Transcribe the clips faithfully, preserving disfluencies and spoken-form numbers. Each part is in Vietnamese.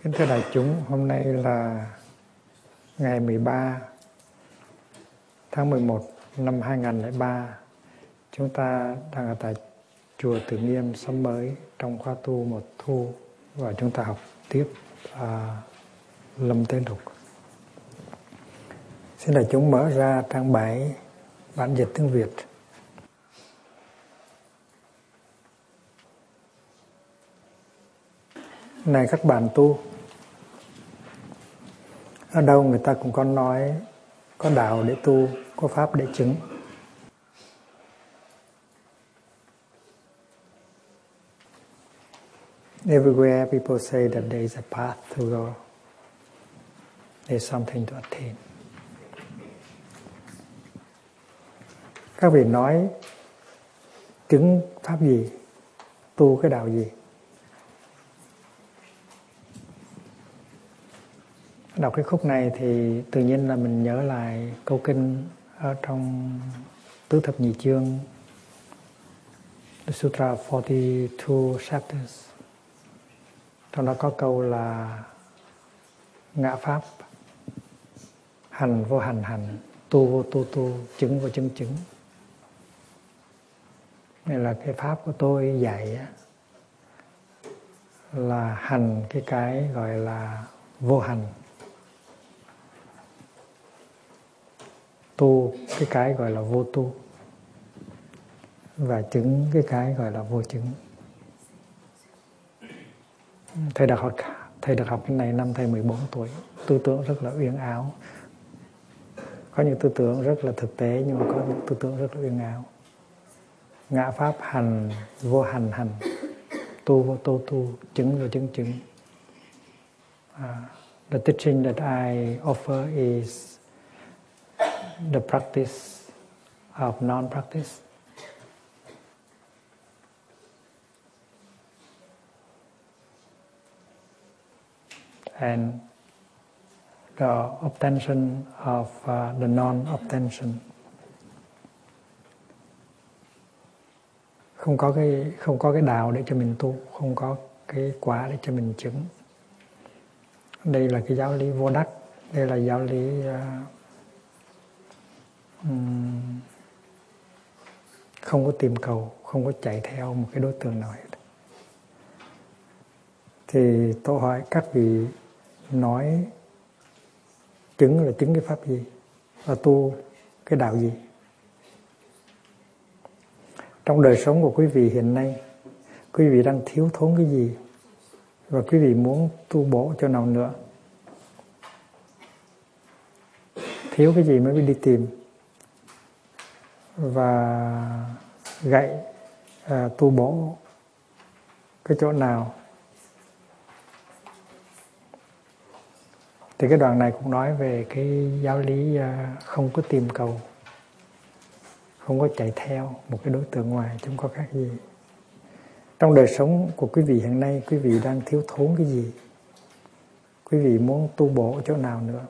Kính thưa đại chúng, hôm nay là ngày mười ba tháng mười một năm hai nghìn lẻ ba. Chúng ta đang ở tại chùa Từ Nghiêm Xóm Mới trong khóa tu một thu, và chúng ta học tiếp à, Lâm Tế Lục. Xin đại chúng mở ra trang bảy bản dịch tiếng Việt. Này các bạn tu, ở đâu người ta cũng có nói có đạo để tu, có pháp để chứng. Everywhere people say that there is a path to go, there is something to attain. Các vị nói chứng pháp gì, tu cái đạo gì? Đọc cái khúc này thì tự nhiên là mình nhớ lại câu kinh ở trong Tứ Thập Nhị Chương, The Sutra forty-two chapters. Trong đó có câu là ngã pháp, hành vô hành hành, tu vô tu tu, chứng vô chứng chứng. Này là cái pháp của tôi dạy là hành cái cái gọi là vô hành, tu cái cái gọi là vô tu, và chứng cái cái gọi là vô chứng. Thầy được học thầy được học cái này năm thầy mười bốn tuổi, tư tưởng rất là uyên áo. Có những tư tưởng rất là thực tế, nhưng mà có những tư tưởng rất là uyên áo. Ngã pháp hành vô hành hành, tu vô tu tu, chứng vô chứng chứng. Uh, the teaching that I offer is the practice of non-practice. And the obtention of uh, the non-obtention. Không có cái không có cái đạo để cho mình tu, không có cái quả để cho mình chứng. Đây là cái giáo lý vô đắc, đây là giáo lý uh, um, không có tìm cầu, không có chạy theo một cái đối tượng nào hết. Thì tôi hỏi các vị, nói chứng là chứng cái pháp gì, và tu cái đạo gì? Trong đời sống của quý vị hiện nay, quý vị đang thiếu thốn cái gì, và quý vị muốn tu bổ cho nào nữa? Thiếu cái gì mới đi tìm, và gậy à, tu bổ cái chỗ nào? Thì cái đoạn này cũng nói về cái giáo lý không có tìm cầu, không có chạy theo một cái đối tượng ngoài, chứ không có khác gì. Trong đời sống của quý vị hiện nay, quý vị đang thiếu thốn cái gì? Quý vị muốn tu bổ chỗ nào nữa?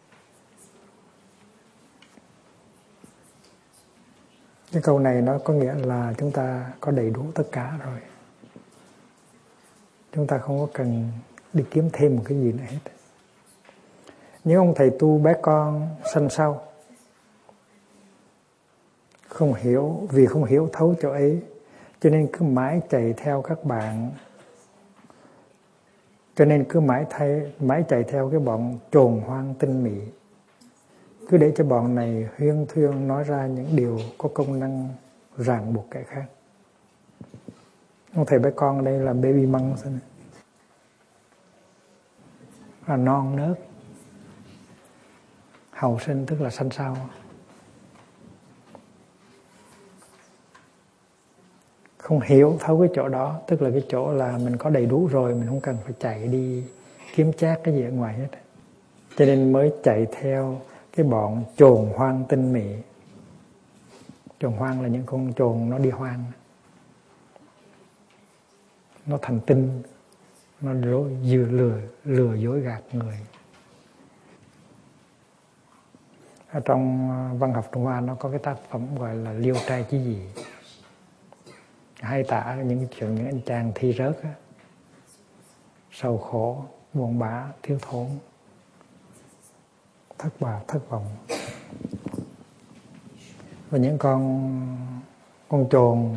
Cái câu này nó có nghĩa là chúng ta có đầy đủ tất cả rồi. Chúng ta không có cần đi kiếm thêm một cái gì nữa hết. Những ông thầy tu bé con sanh sau, không hiểu, vì không hiểu thấu chỗ ấy, cho nên cứ mãi chạy theo các bạn, cho nên cứ mãi thay, mãi chạy theo cái bọn trồn hoang tinh mị, cứ để cho bọn này huyên thuyên nói ra những điều có công năng ràng buộc kẻ khác. Ông thầy bé con ở đây là baby monk, là non nớt, hậu sinh, tức là sanh sau. Không hiểu thấu cái chỗ đó, tức là cái chỗ là mình có đầy đủ rồi, mình không cần phải chạy đi kiếm chác cái gì ở ngoài hết. Cho nên mới chạy theo cái bọn chồn hoang tinh mị. Chồn hoang là những con chồn nó đi hoang, nó thành tinh, nó lừa lừa lừa dối gạt người. Ở trong văn học Trung Hoa nó có cái tác phẩm gọi là Liêu trai chí dị, hay tả những chuyện những anh chàng thi rớt á, sầu khổ, buồn bã, thiếu thốn, thất bại, thất vọng. Và những con con chồn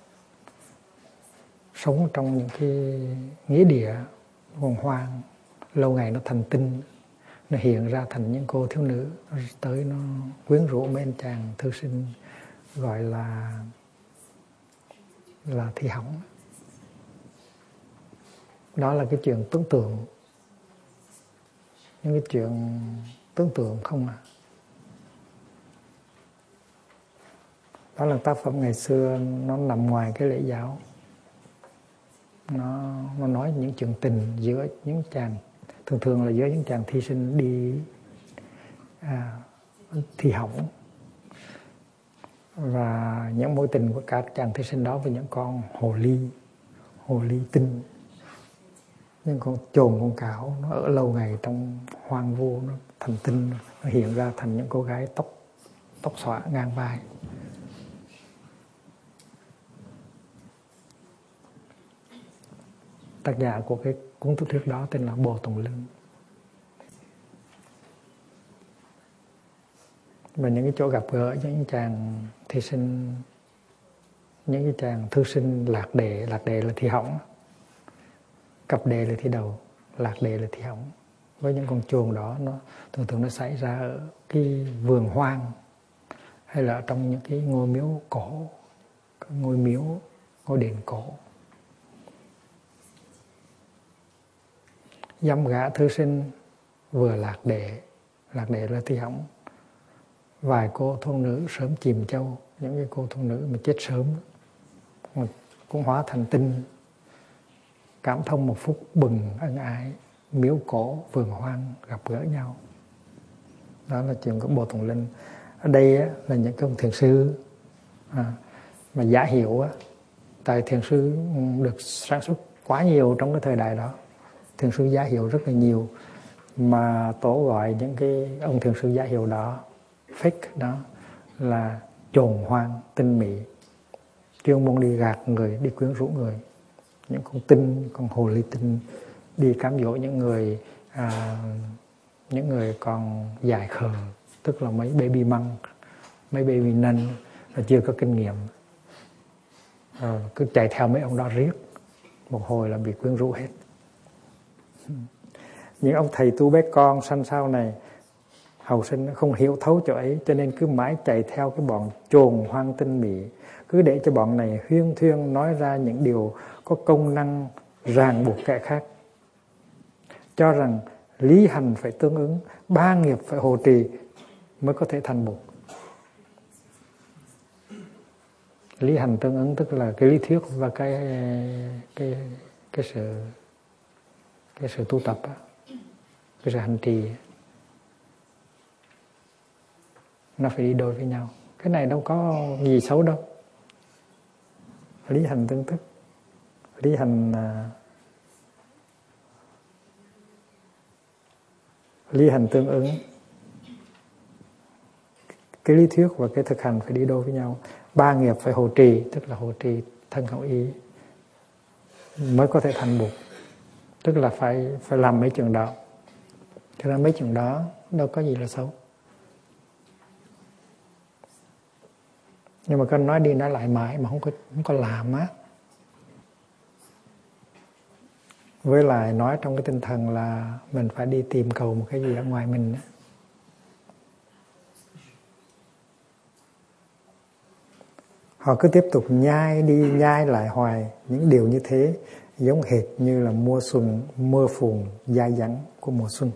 sống trong những cái nghĩa địa hồn hoang, lâu ngày nó thành tinh, nó hiện ra thành những cô thiếu nữ, tới nó quyến rũ mấy anh chàng thư sinh, gọi là là thi hỏng. Đó là cái chuyện tưởng tượng, những cái chuyện tưởng tượng không à. Đó là tác phẩm ngày xưa, nó nằm ngoài cái lễ giáo. Nó, nó nói những chuyện tình giữa những chàng, thường thường là giữa những chàng thi sinh đi à, thi hỏng, và những mối tình của các chàng thi sinh đó với những con hồ ly, hồ ly tinh, những con chồn, con cảo, nó ở lâu ngày trong hoang vu, nó thành tinh, nó hiện ra thành những cô gái tóc tóc xõa ngang vai. Tác giả của cái cuốn tiểu thuyết đó tên là Bồ Tùng Lưng. Và những cái chỗ gặp gỡ những chàng thi sinh, những cái chàng thư sinh lạc đề, lạc đề là thi hỏng, cặp đề là thi đầu, lạc đề là thi hỏng. Với những con chồn đó, nó thường thường nó xảy ra ở cái vườn hoang, hay là trong những cái ngôi miếu cổ, ngôi miếu, ngôi đền cổ. Dăm gã thư sinh vừa lạc đề, lạc đề là thi hỏng. Vài cô thôn nữ sớm chìm châu, những cái cô thôn nữ mà chết sớm cũng hóa thành tinh, cảm thông một phút bừng ân ái, miếu cổ vườn hoang gặp gỡ nhau. Đó là chuyện của Bồ Tùng Linh. Ở đây á, là những cái ông thiền sư à, mà giả hiệu á, tại thiền sư được sản xuất quá nhiều trong cái thời đại đó, thiền sư giả hiệu rất là nhiều, mà tổ gọi những cái ông thiền sư giả hiệu đó, fake đó, là chồn hoang tinh mỹ, chuyên môn đi gạt người, đi quyến rũ người. Những con tinh, con hồ ly tinh đi cám dỗ những người à, những người còn dại khờ, tức là mấy baby monk, mấy baby nun là chưa có kinh nghiệm, à, cứ chạy theo mấy ông đó riết, một hồi là bị quyến rũ hết. Những ông thầy tu bé con sanh sau này, hầu sinh không hiểu thấu chỗ ấy, cho nên cứ mãi chạy theo cái bọn chồn hoang tinh mỹ, cứ để cho bọn này huyên thuyên nói ra những điều có công năng ràng buộc kẻ khác, cho rằng lý hành phải tương ứng, ba nghiệp phải hộ trì mới có thể thành Bụt. Lý hành tương ứng tức là cái lý thuyết và cái cái cái sự cái sự tu tập, cái sự hành trì, nó phải đi đôi với nhau. Cái này đâu có gì xấu đâu. Lý hành tương tức, lý hành lý hành tương ứng, cái lý thuyết và cái thực hành phải đi đôi với nhau. Ba nghiệp phải hộ trì, tức là hộ trì thân khẩu ý mới có thể thành Bụt, tức là phải phải làm mấy chuyện đó. Cho nên mấy chuyện đó đâu có gì là xấu. Nhưng mà con nói đi nói lại mãi mà không có không có làm á. Với lại nói trong cái tinh thần là mình phải đi tìm cầu một cái gì ở ngoài mình á. Họ cứ tiếp tục nhai đi nhai lại hoài những điều như thế, giống hệt như là mùa xuân mưa phùn dai dẳng của mùa xuân.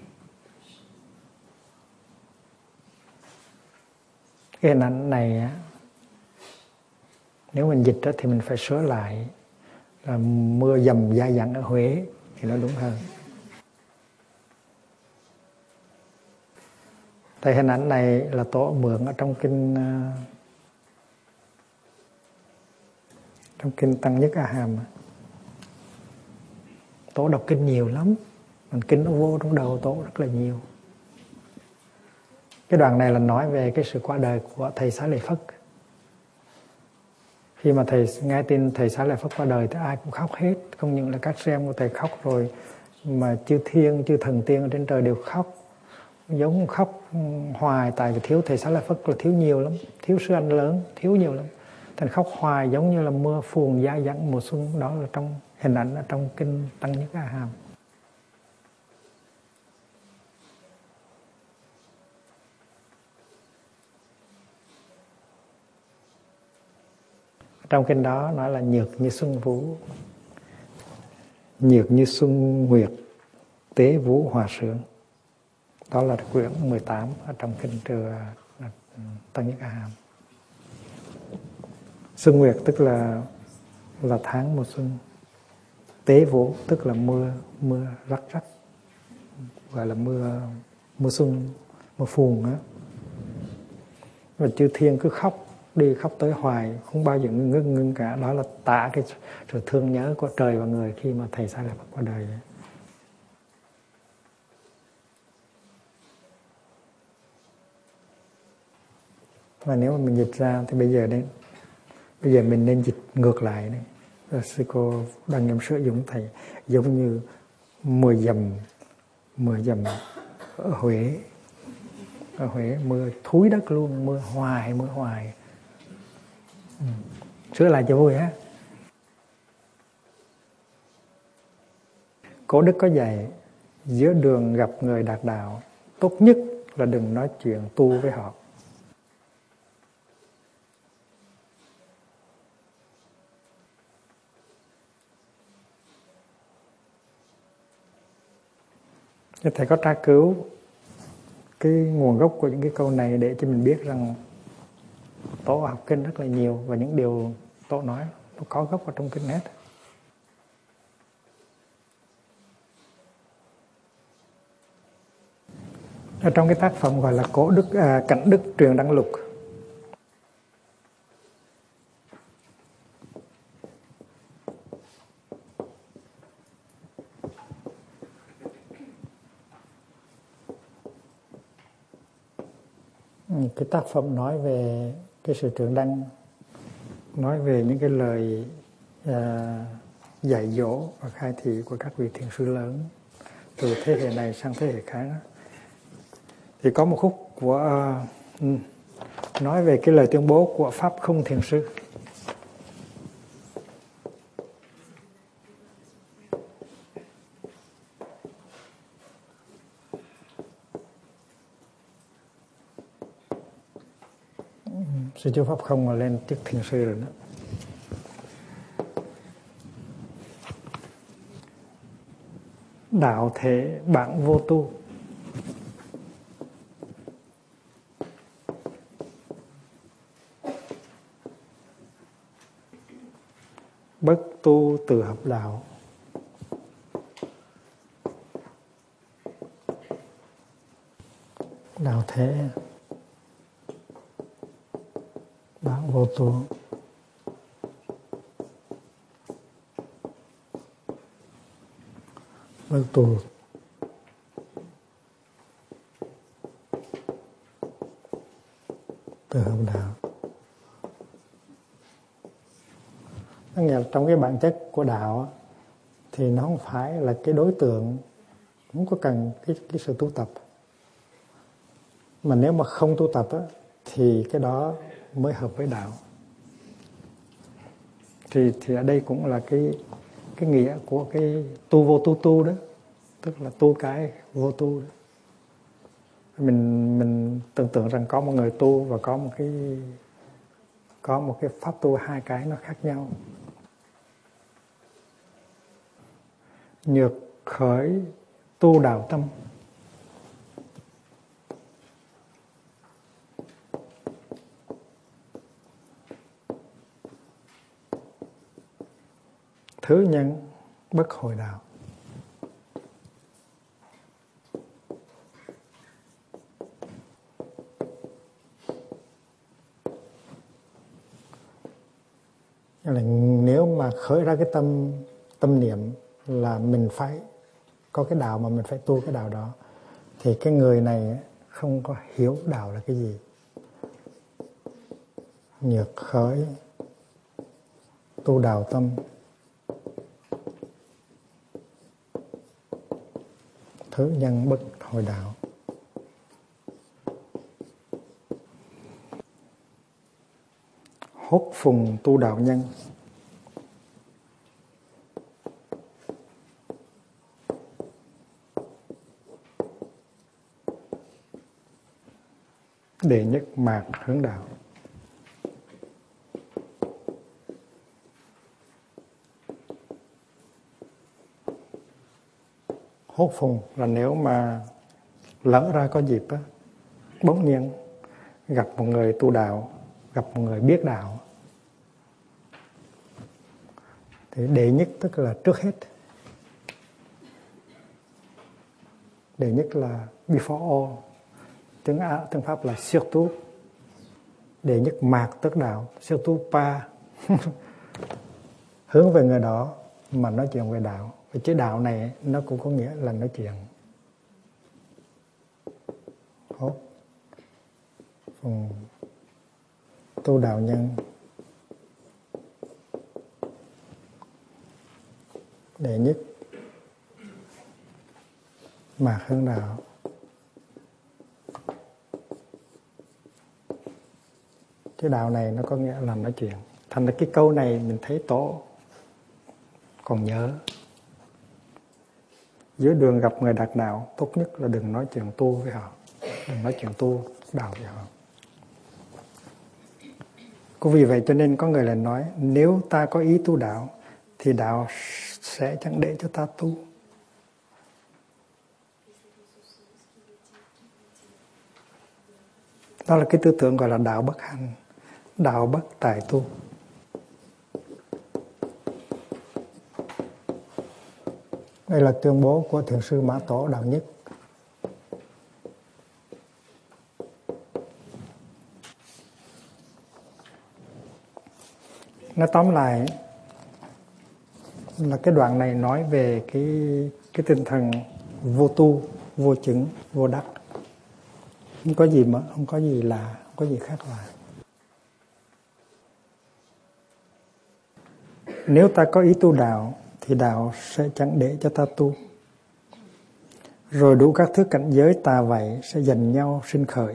Cái hình ảnh này á, nếu mình dịch đó, thì mình phải sửa lại là mưa dầm dai dẳng ở Huế thì nó đúng hơn. Tại hình ảnh này là Tổ mượn ở trong kinh trong kinh Tăng Nhất A Hàm. Tổ đọc kinh nhiều lắm, mình kinh nó vô trong đầu Tổ rất là nhiều. Cái đoạn này là nói về cái sự qua đời của thầy Xá Lợi Phất. Khi mà thầy nghe tin thầy Xá Lợi Phất qua đời thì ai cũng khóc hết, không những là các sư em của thầy khóc rồi, mà chư thiên, chư thần tiên ở trên trời đều khóc, giống khóc hoài, tại vì thiếu thầy Xá Lợi Phất là thiếu nhiều lắm, thiếu sư anh lớn, thiếu nhiều lắm, thành khóc hoài giống như là mưa phùn giá dẳng mùa xuân. Đó là trong hình ảnh ở trong kinh Tăng Nhất A Hàm. Trong kinh đó nói là nhược như xuân vũ, nhược như xuân nguyệt, tế vũ hòa sướng. Đó là quyển mười tám ở trong kinh Từ Tăng Nhất A Hàm. Xuân nguyệt tức là là tháng mùa xuân. Tế vũ tức là mưa mưa rắc rắc, gọi là mưa mưa xuân, mưa phùn á. Và chư thiên cứ khóc đi khóc tới hoài, không bao giờ ngưng ngưng, ngưng cả. Đó là tả cái sự thương nhớ của trời và người khi mà thầy Xá Lợi Phất qua đời. Và nếu mà mình dịch ra thì bây giờ đấy, bây giờ mình nên dịch ngược lại đấy. Và sư cô Đăng Nghiêm sử dụng thầy giống như mưa dầm, mưa dầm ở Huế. Ở Huế mưa thúi đất luôn, mưa hoài, mưa hoài. Ừ. Sửa lại cho vui ha. Cổ đức có dạy, giữa đường gặp người đạt đạo, tốt nhất là đừng nói chuyện tu với họ. Thầy có tra cứu cái nguồn gốc của những cái câu này để cho mình biết rằng Tổ học kinh rất là nhiều, và những điều Tổ nói nó có gốc ở trong kinh hết. Ở trong cái tác phẩm gọi là Cổ Đức à, Cảnh Đức Truyền Đăng Lục, cái tác phẩm nói về cái sự truyền đăng, nói về những cái lời à, dạy dỗ và khai thị của các vị thiền sư lớn từ thế hệ này sang thế hệ khác. Thì có một khúc của uh, nói về cái lời tuyên bố của Pháp Không Thiền Sư. Sư chú Pháp Không mà lên chức thiền sư rồi đó. Đạo thể bản vô tu, bất tu từ hợp đạo, đạo thể bản vô tu, bất tu từ hợp đạo. Nghĩa là trong cái bản chất của đạo thì nó không phải là cái đối tượng, không có cần cái, cái sự tu tập, mà nếu mà không tu tập á, thì cái đó mới hợp với đạo. Thì thì ở đây cũng là cái cái nghĩa của cái tu vô tu tu đó, tức là tu cái vô tu đó. Mình mình tưởng tượng rằng có một người tu và có một cái có một cái pháp tu, hai cái nó khác nhau. Nhược khởi tu đạo tâm, thứ nhân bất hồi đạo. Là nếu mà khởi ra cái tâm tâm niệm là mình phải có cái đạo, mà mình phải tu cái đạo đó, thì cái người này không có hiểu đạo là cái gì. Nhược khởi tu đạo tâm, hữu nhân bất hội đạo. Hốt phùng tu đạo nhân. Đệ nhất mạc hướng đạo. Hốt phùng là nếu mà lỡ ra có dịp á, bỗng nhiên gặp một người tu đạo, gặp một người biết đạo, thì đệ nhất tức là trước hết. Đệ nhất là before all. Tiếng Á, tiếng Pháp là surtout. Đệ nhất mạc tức đạo, surtout pas. Hướng về người đó mà nói chuyện về đạo. Vì chữ đạo này nó cũng có nghĩa là nói chuyện. Hốt phùng tu đạo nhân. Đệ nhất mạc hướng đạo. Chữ đạo này nó có nghĩa là nói chuyện. Thành ra cái câu này mình thấy Tổ còn nhớ. Dưới đường gặp người đạt đạo, tốt nhất là đừng nói chuyện tu với họ. Đừng nói chuyện tu đạo với họ. Cũng vì vậy cho nên có người lại nói, nếu ta có ý tu đạo thì đạo sẽ chẳng để cho ta tu. Đó là cái tư tưởng gọi là đạo bất hành, đạo bất tại tu. Đây là tuyên bố của Thiền sư Mã Tổ Đạo Nhất. Nói tóm lại là cái đoạn này nói về cái, cái tinh thần vô tu, vô chứng, vô đắc. Không có gì mà, không có gì lạ, không có gì khác lạ. Nếu ta có ý tu đạo thì đạo sẽ chẳng để cho ta tu. Rồi đủ các thứ cảnh giới tà vậy sẽ giành nhau sinh khởi.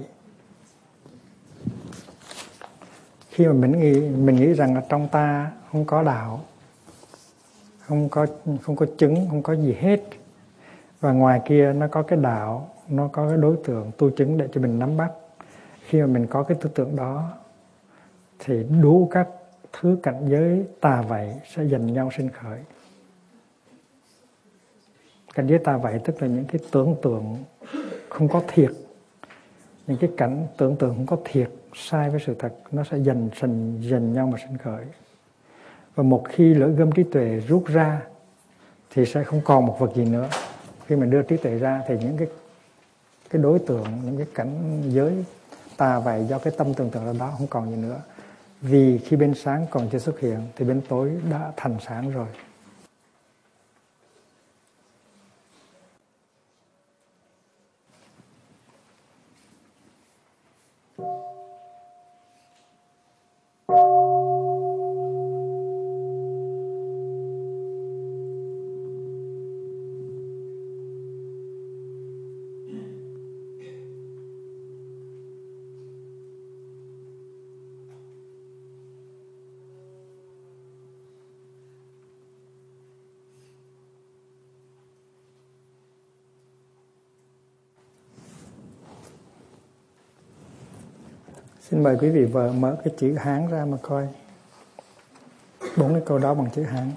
Khi mà mình nghĩ, mình nghĩ rằng là trong ta không có đạo, không có, không có chứng, không có gì hết, và ngoài kia nó có cái đạo, nó có cái đối tượng tu chứng để cho mình nắm bắt. Khi mà mình có cái tư tưởng đó thì đủ các thứ cảnh giới tà vậy sẽ giành nhau sinh khởi. Cảnh giới tà vậy tức là những cái tưởng tượng không có thiệt, những cái cảnh tưởng tượng không có thiệt, sai với sự thật, nó sẽ dần dần dần nhau mà sinh khởi. Và một khi lưỡi gươm trí tuệ rút ra thì sẽ không còn một vật gì nữa. Khi mà đưa trí tuệ ra thì những cái cái đối tượng, những cái cảnh giới tà vậy do cái tâm tưởng tượng đó không còn gì nữa. Vì khi bên sáng còn chưa xuất hiện thì bên tối đã thành sáng rồi. Xin mời quý vị vợ mở cái chữ Hán ra mà coi. Bốn cái câu đó bằng chữ Hán.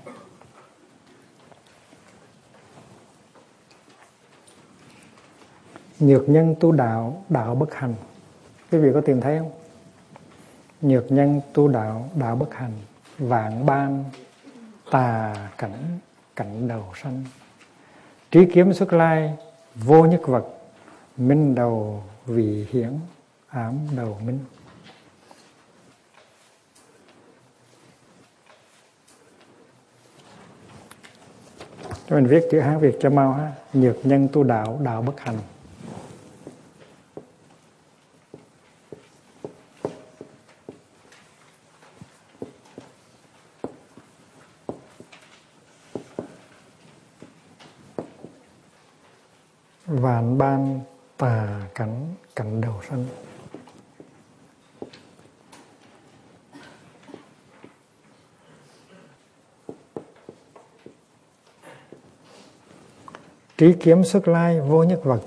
Nhược nhân tu đạo, đạo bất hành. Quý vị có tìm thấy không? Nhược nhân tu đạo, đạo bất hành. Vạn ban tà cảnh, cảnh đầu sanh. Trí kiếm xuất lai, vô nhất vật. Minh đầu vị hiển, ám đầu minh. Cho mình viết chữ Hán Việt cho mau ha. Nhược nhân tu đạo, đạo bất hành. Vạn ban tà cảnh cạnh đầu sanh. Trí kiếm xuất lai vô nhất vật.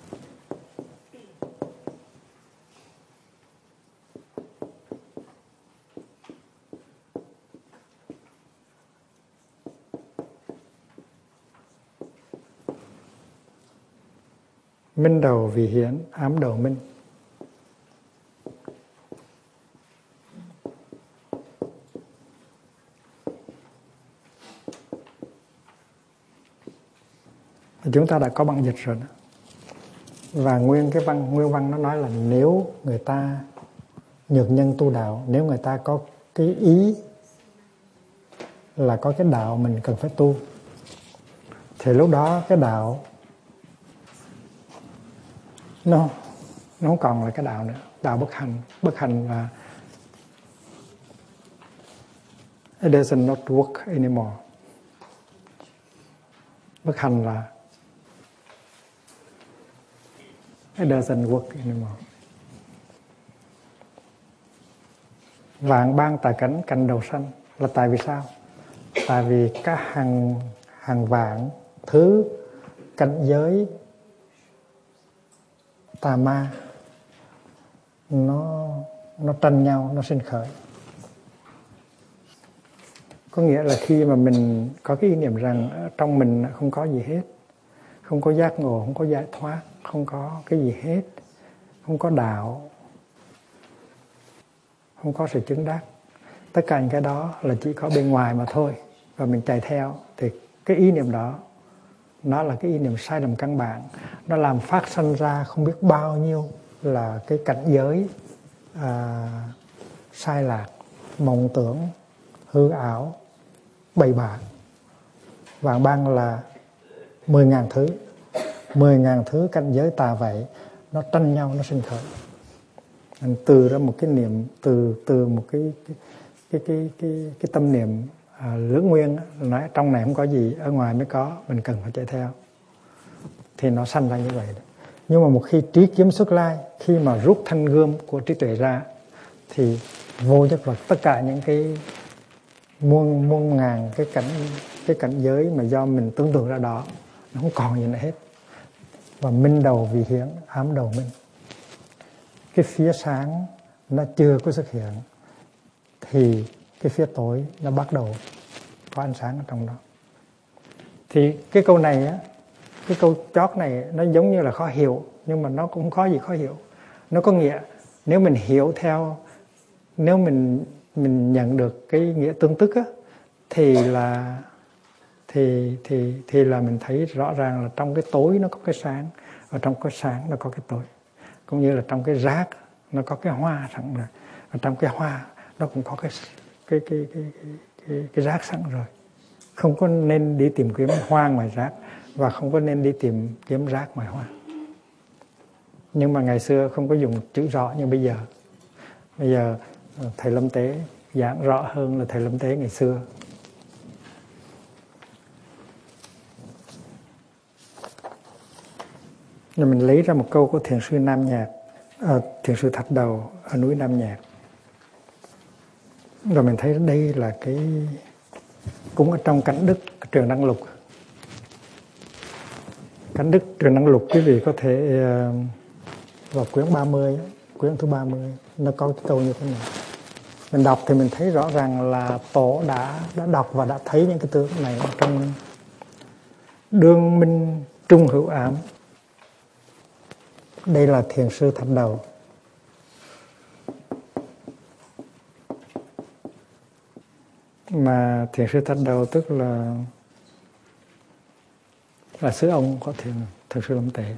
Minh đầu vì hiển, ám đầu minh. Chúng ta đã có băng dịch rồi đó. Và nguyên cái văn nguyên văn nó nói là nếu người ta nhược nhân tu đạo, nếu người ta có cái ý là có cái đạo mình cần phải tu, thì lúc đó cái đạo nó nó không còn là cái đạo nữa. Đạo bất hành. Bất hành là it does not work anymore. Bất hành là it doesn't work anymore. Vạn ban tà cảnh cạnh đầu sanh là tại vì sao? Tại vì các hàng hàng vạn thứ cảnh giới tà ma nó nó tranh nhau, nó sinh khởi. Có nghĩa là khi mà mình có cái ý niệm rằng trong mình không có gì hết, không có giác ngộ, không có giải thoát, không có cái gì hết, không có đạo, không có sự chứng đắc, tất cả những cái đó là chỉ có bên ngoài mà thôi, và mình chạy theo, thì cái ý niệm đó nó là cái ý niệm sai lầm căn bản. Nó làm phát sinh ra không biết bao nhiêu là cái cảnh giới à, sai lạc, mộng tưởng, hư ảo, bậy bạ. Vạn ban là mười ngàn thứ, mười ngàn thứ cảnh giới tà vậy, nó tranh nhau, nó sinh khởi. Từ ra một cái niệm, từ từ một cái cái cái cái cái, cái tâm niệm à, lưỡng nguyên, nói trong này không có gì, ở ngoài mới có, mình cần phải chạy theo, thì nó sanh ra như vậy. Nhưng mà một khi trí kiếm xuất lai, khi mà rút thanh gươm của trí tuệ ra, thì vô nhất vật, tất cả những cái muôn muôn ngàn cái cảnh cái cảnh giới mà do mình tưởng tượng ra đó, nó không còn gì nữa hết. Và minh đầu vì hiển, ám đầu minh. Cái phía sáng nó chưa có xuất hiện, thì cái phía tối nó bắt đầu có ánh sáng ở trong đó. Thì cái câu này á, cái câu chót này nó giống như là khó hiểu, nhưng mà nó cũng không có gì khó hiểu. Nó có nghĩa, nếu mình hiểu theo, nếu mình mình nhận được cái nghĩa tương tức á, thì là thì thì thì là mình thấy rõ ràng là trong cái tối nó có cái sáng, và trong cái sáng nó có cái tối. Cũng như là trong cái rác nó có cái hoa sẵn rồi, và trong cái hoa nó cũng có cái cái cái cái cái, cái, cái rác sẵn rồi. Không có nên đi tìm kiếm hoa ngoài rác, và không có nên đi tìm kiếm rác ngoài hoa. Nhưng mà ngày xưa không có dùng chữ rõ như bây giờ. Bây giờ thầy Lâm Tế giảng rõ hơn là thầy Lâm Tế ngày xưa. Rồi mình lấy ra một câu của thiền sư Nam Nhạc, à, thiền sư Thạch Đầu ở núi Nam Nhạc. Rồi mình thấy đây là cái cũng ở trong Cảnh Đức Truyền Đăng Lục. Cảnh Đức Truyền Đăng Lục quý vị có thể uh, vào quyển ba mươi, quyển thứ ba mươi, nó có cái câu như thế này. Mình đọc thì mình thấy rõ ràng là Tổ đã đã đọc và đã thấy những cái tướng này ở trong đương minh trung hữu ám. Đây là thiền sư Thạch Đầu. Mà thiền sư Thạch Đầu tức là là sư ông có thiền thiền sư Lâm Tế.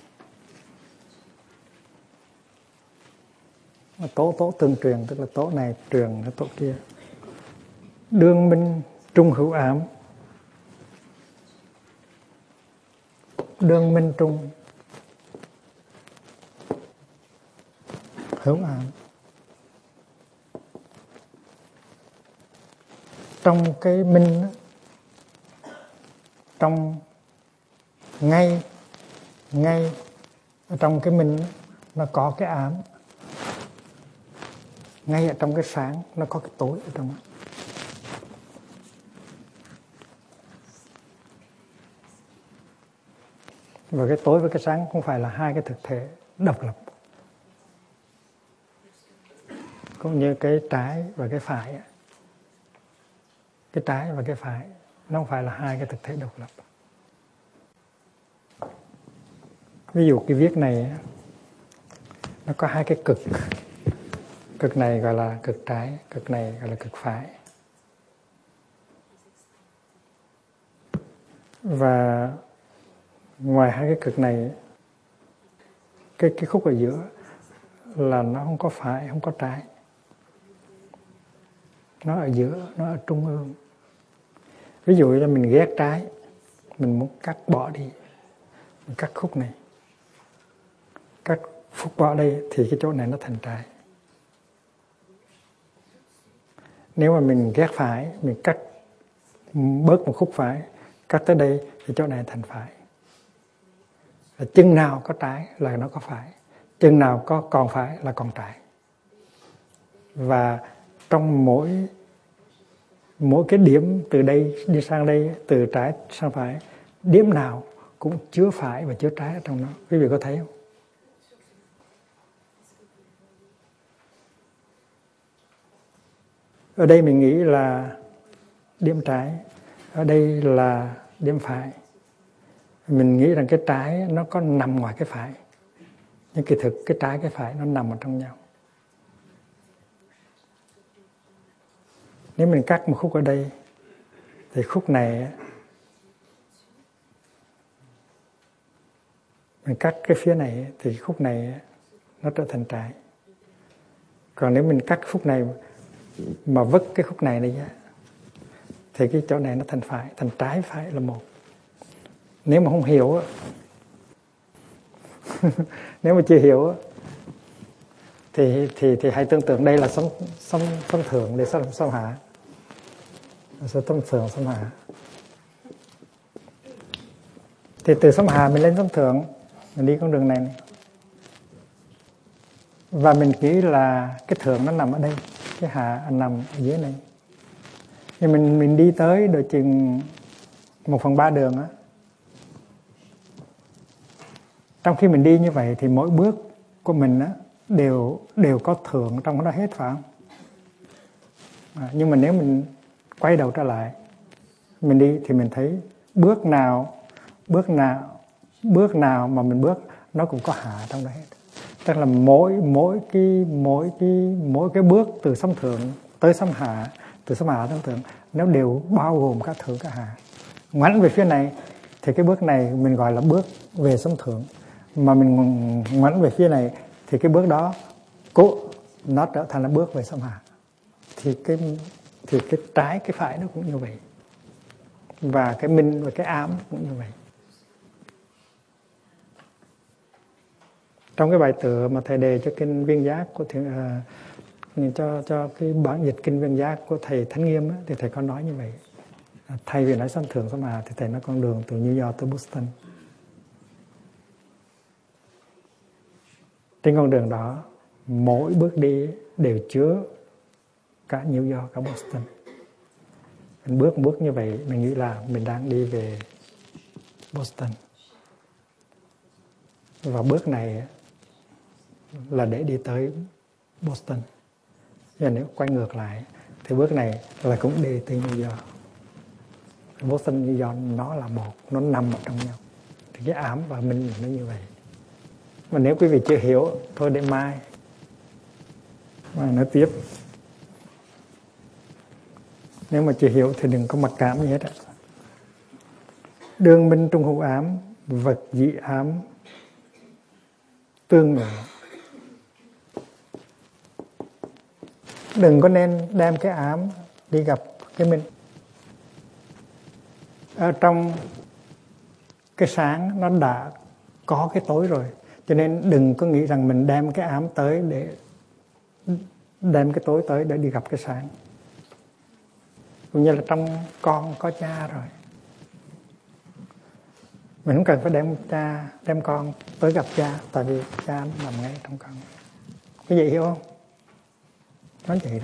Tố tố tương truyền, tức là tố này truyền cái tố kia. Đương minh trung hữu ám. Đương minh trung hữu ám. Trong cái minh, trong ngay ngay ở trong cái minh nó có cái ám, ngay ở trong cái sáng nó có cái tối ở trong đó. Và cái tối với cái sáng không phải là hai cái thực thể độc lập, cũng như cái trái và cái phải. Cái trái và cái phải nó không phải là hai cái thực thể độc lập. Ví dụ cái viết này nó có hai cái cực. Cực này gọi là cực trái, cực này gọi là cực phải. Và ngoài hai cái cực này, cái, cái khúc ở giữa là nó không có phải, không có trái. Nó ở giữa, nó ở trung ương. Ví dụ như mình ghét trái, mình muốn cắt bỏ đi, mình cắt khúc này, cắt khúc bỏ đây thì cái chỗ này nó thành trái. Nếu mà mình ghét phải, mình cắt bớt một khúc phải, cắt tới đây thì chỗ này thành phải. Chừng nào có trái là nó có phải, chừng nào có còn phải là còn trái. Và trong mỗi mỗi cái điểm từ đây đi sang đây, từ trái sang phải, điểm nào cũng chứa phải và chứa trái ở trong nó. Quý vị có thấy không? Ở đây mình nghĩ là điểm trái, ở đây là điểm phải. Mình nghĩ rằng cái trái nó có nằm ngoài cái phải, nhưng kỳ thực cái trái cái phải nó nằm ở trong nhau. Nếu mình cắt một khúc ở đây thì khúc này mình cắt cái phía này thì khúc này nó trở thành trái. Còn nếu mình cắt khúc này mà vứt cái khúc này đi thì cái chỗ này nó thành phải, thành trái phải là một. Nếu mà không hiểu nếu mà chưa hiểu thì thì thì hãy tưởng tượng đây là sống sống sống thượng để sống sống hạ, sẽ sống thượng sống hạ. Thì từ sống hạ mình lên sống thượng, mình đi con đường này, này. Và mình nghĩ là cái thượng nó nằm ở đây, cái hạ nằm ở dưới này. Nhưng mình mình đi tới đôi chừng một phần ba đường á. Trong khi mình đi như vậy thì mỗi bước của mình á đều đều có thượng trong đó hết, phải không? À, nhưng mà nếu mình quay đầu trở lại, mình đi thì mình thấy bước nào bước nào bước nào mà mình bước nó cũng có hạ trong đó hết. Tức là mỗi mỗi cái mỗi cái mỗi cái bước từ sống thượng tới sống hạ, từ sống hạ tới sống thượng, nó đều bao gồm cả thượng cả hạ. Ngoảnh về phía này thì cái bước này mình gọi là bước về sống thượng, mà mình ngoảnh về phía này thì cái bước đó cố nó trở thành là bước về sống hạ. Thì cái thì cái trái cái phải nó cũng như vậy, và cái minh và cái ám cũng như vậy. Trong cái bài tựa mà thầy đề cho kinh Viên Giác của thầy, uh, cho cho cái bản dịch kinh Viên Giác của thầy Thánh Nghiêm á, thì thầy có nói như vậy. Thay vì nói sống thượng sống hạ thì thầy nói con đường từ New York tới Boston. Trên con đường đó, mỗi bước đi đều chứa cả New York, cả Boston. Mình bước một bước như vậy, mình nghĩ là mình đang đi về Boston. Và bước này là để đi tới Boston. Và nếu quay ngược lại thì bước này là cũng đi tới New York. Boston, New York nó là một, nó nằm ở trong nhau. Thì cái ám và minh nó như vậy. Mà nếu quý vị chưa hiểu, thôi để mai mà nói tiếp. Nếu mà chưa hiểu thì đừng có mặc cảm gì hết ạ. Đương minh trung hữu ám, vật dị ám tương ngộ. Đừng có nên đem cái ám đi gặp cái minh. Ở trong cái sáng nó đã có cái tối rồi, cho nên đừng có nghĩ rằng mình đem cái ám tới để đem cái tối tới để đi gặp cái sáng. Cũng như là trong con có cha rồi. Mình không cần phải đem cha, đem con tới gặp cha, tại vì cha nằm ngay trong con. Cái gì hiểu không? Nói vậy đó.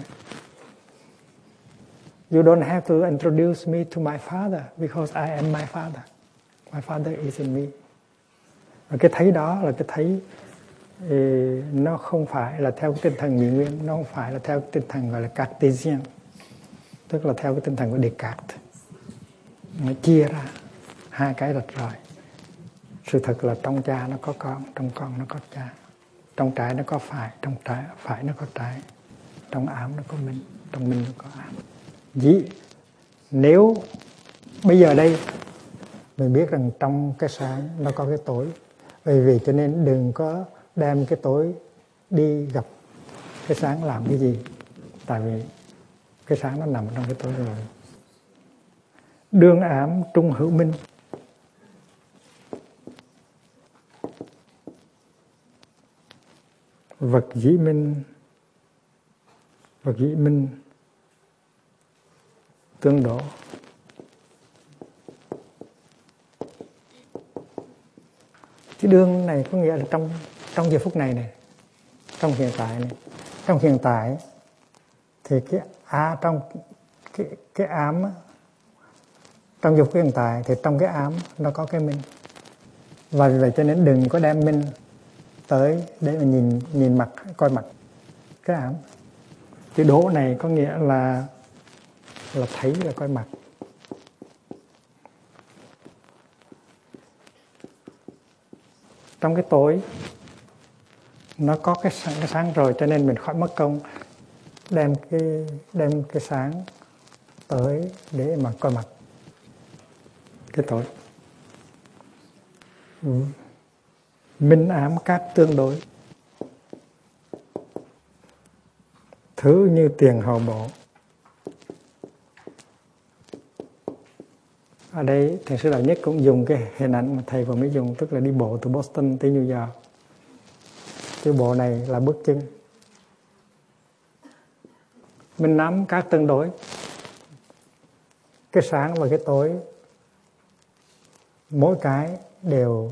You don't have to introduce me to my father because I am my father. My father is in me. Và cái thấy đó là cái thấy thì nó không phải là theo cái tinh thần nhị nguyên, nó không phải là theo cái tinh thần gọi là Cartesian, tức là theo cái tinh thần của Descartes. Nó chia ra hai cái rạch ròi. Sự thật là trong cha nó có con, trong con nó có cha, trong trái nó có phải, trong trái phải nó có trái, trong ám nó có minh, trong minh nó có ám. Dĩ nếu bây giờ đây mình biết rằng trong cái sáng nó có cái tối, vì vì cho nên đừng có đem cái tối đi gặp cái sáng làm cái gì, tại vì cái sáng nó nằm trong cái tối rồi. Đương ám trung hữu minh. Vật dĩ minh, vật dĩ minh tương đổ. Cái đương này có nghĩa là trong trong giờ phút này này, trong hiện tại này, trong hiện tại thì cái á trong cái cái ám á, trong giờ phút hiện tại thì trong cái ám nó có cái minh, và vì vậy cho nên đừng có đem minh tới để mà nhìn nhìn mặt, coi mặt cái ám. Chữ đố này có nghĩa là là thấy, là coi mặt. Trong cái tối nó có cái sáng, cái sáng rồi, cho nên mình khỏi mất công đem cái đem cái sáng tới để mà coi mặt cái tối. Ừ. Minh ám các tương đối, thứ như tiền hậu bộ. Ở đây Thiền sư Đạo Nhất cũng dùng cái hình ảnh mà thầy vừa mới dùng, tức là đi bộ từ Boston tới New York. Cái bộ này là bước chân. Minh ám các tương đối, cái sáng và cái tối mỗi cái đều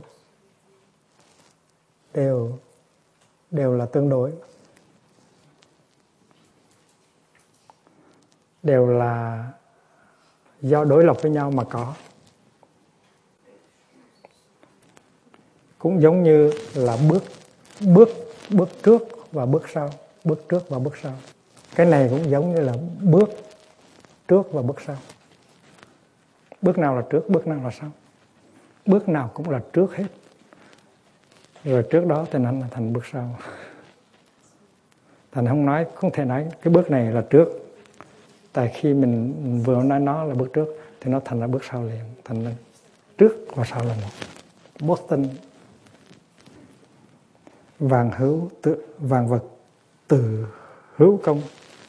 đều đều là tương đối, đều là do đối lập với nhau mà có. Cũng giống như là bước bước bước trước và bước sau, bước trước và bước sau. Cái này cũng giống như là bước trước và bước sau. Bước nào là trước, bước nào là sau. Bước nào cũng là trước hết, rồi trước đó thì nó là thành bước sau. Thành không nói, không thể nói cái bước này là trước, tại khi mình vừa nói nó là bước trước thì nó thành ra bước sau liền, thành ra trước và sau là một. Boston. Vạn hữu tự, vạn vật từ hữu công.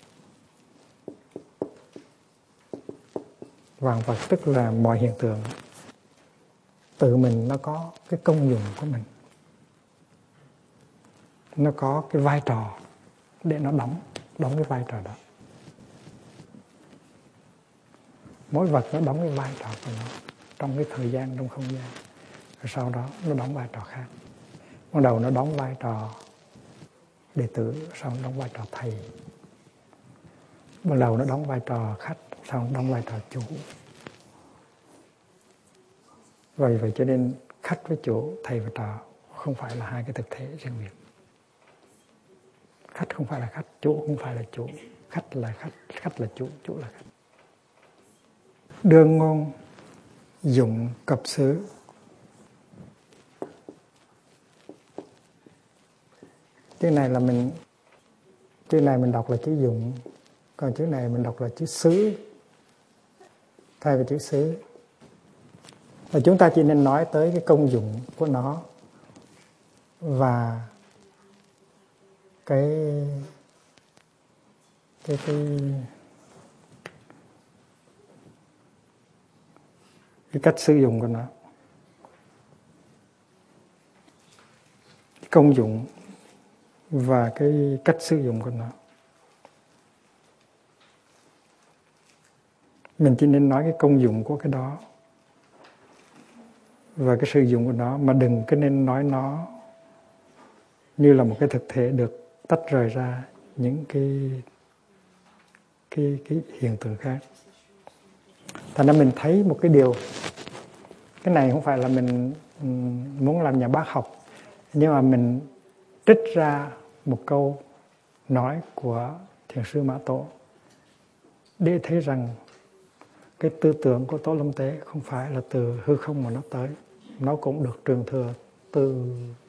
Vạn vật tức là mọi hiện tượng tự mình nó có cái công dụng của mình, nó có cái vai trò để nó đóng đóng cái vai trò đó. Mỗi vật nó đóng cái vai trò của nó trong cái thời gian, trong không gian, rồi sau đó nó đóng vai trò khác. Ban đầu nó đóng vai trò đệ tử, sau nó đóng vai trò thầy. Ban đầu nó đóng vai trò khách, sau nó đóng vai trò chủ. Vậy vậy cho nên khách với chủ, thầy và trò không phải là hai cái thực thể riêng biệt. Khách không phải là khách, chủ không phải là chủ. Khách là khách, khách là chủ, chủ là khách. Đương ngôn dụng cập xứ. Chữ này là mình chữ này mình đọc là chữ dụng, còn chữ này mình đọc là chữ xứ thay vì chữ xứ. Và chúng ta chỉ nên nói tới cái công dụng của nó và cái cái cái cái cách sử dụng của nó. Cái công dụng và cái cách sử dụng của nó. Mình chỉ nên nói cái công dụng của cái đó. và cái sử dụng của nó, mà đừng có nên nói nó như là một cái thực thể được tách rời ra những cái cái cái hiện tượng khác. Thành ra mình thấy một cái điều, cái này không phải là mình muốn làm nhà bác học, nhưng mà mình trích ra một câu nói của Thiền sư Mã Tổ để thấy rằng cái tư tưởng của Tổ Lâm Tế không phải là từ hư không mà nó tới, nó cũng được truyền thừa từ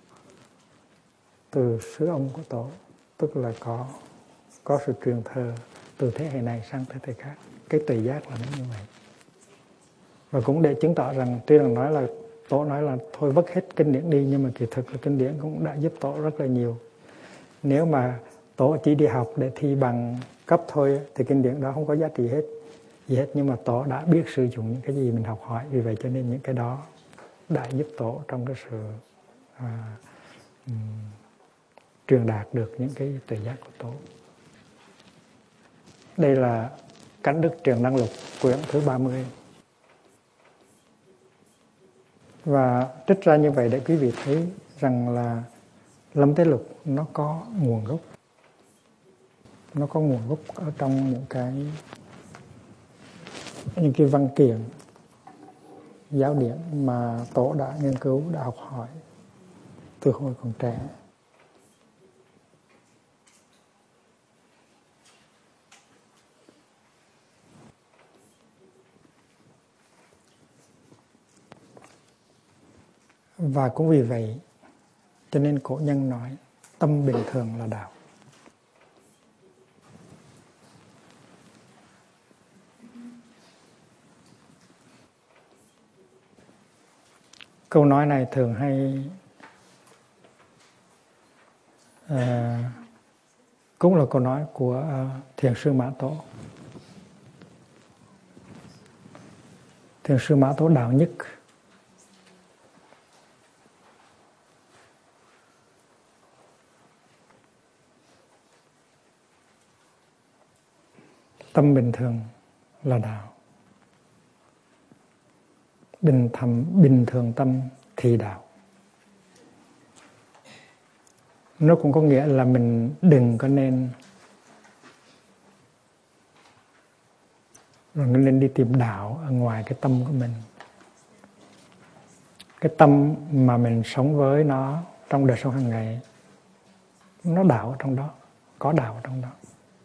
từ xứ ông của Tổ, tức là có có sự truyền thừa từ thế hệ này sang thế hệ khác. Cái tùy giác là nó như vậy. Và cũng để chứng tỏ rằng tuy rằng nói là Tổ nói là thôi vứt hết kinh điển đi, nhưng mà kỳ thực là kinh điển cũng đã giúp Tổ rất là nhiều. Nếu mà Tổ chỉ đi học để thi bằng cấp thôi thì kinh điển đó không có giá trị hết gì hết, nhưng mà Tổ đã biết sử dụng những cái gì mình học hỏi, vì vậy cho nên những cái đó đã giúp Tổ trong cái sự à, um, truyền đạt được những cái tuệ giác của Tổ. Đây là Cảnh Đức Truyền Năng Lục quyển thứ ba mươi. Và trích ra như vậy để quý vị thấy rằng là Lâm Tế Lục nó có nguồn gốc. Nó có nguồn gốc ở trong những cái những cái văn kiện giáo điển mà Tổ đã nghiên cứu, đã học hỏi từ hồi còn trẻ. Và cũng vì vậy cho nên cổ nhân nói tâm bình thường là đạo. Câu nói này thường hay à, cũng là câu nói của uh, Thiền sư Mã Tổ. Thiền sư Mã Tổ đạo nhất tâm bình thường là đạo. Bình thầm bình thường tâm thì đạo. Nó cũng có nghĩa là mình đừng có nên rồi nên đi tìm đạo ở ngoài cái tâm của mình. Cái tâm mà mình sống với nó trong đời sống hàng ngày, nó đạo ở trong đó, có đạo ở trong đó.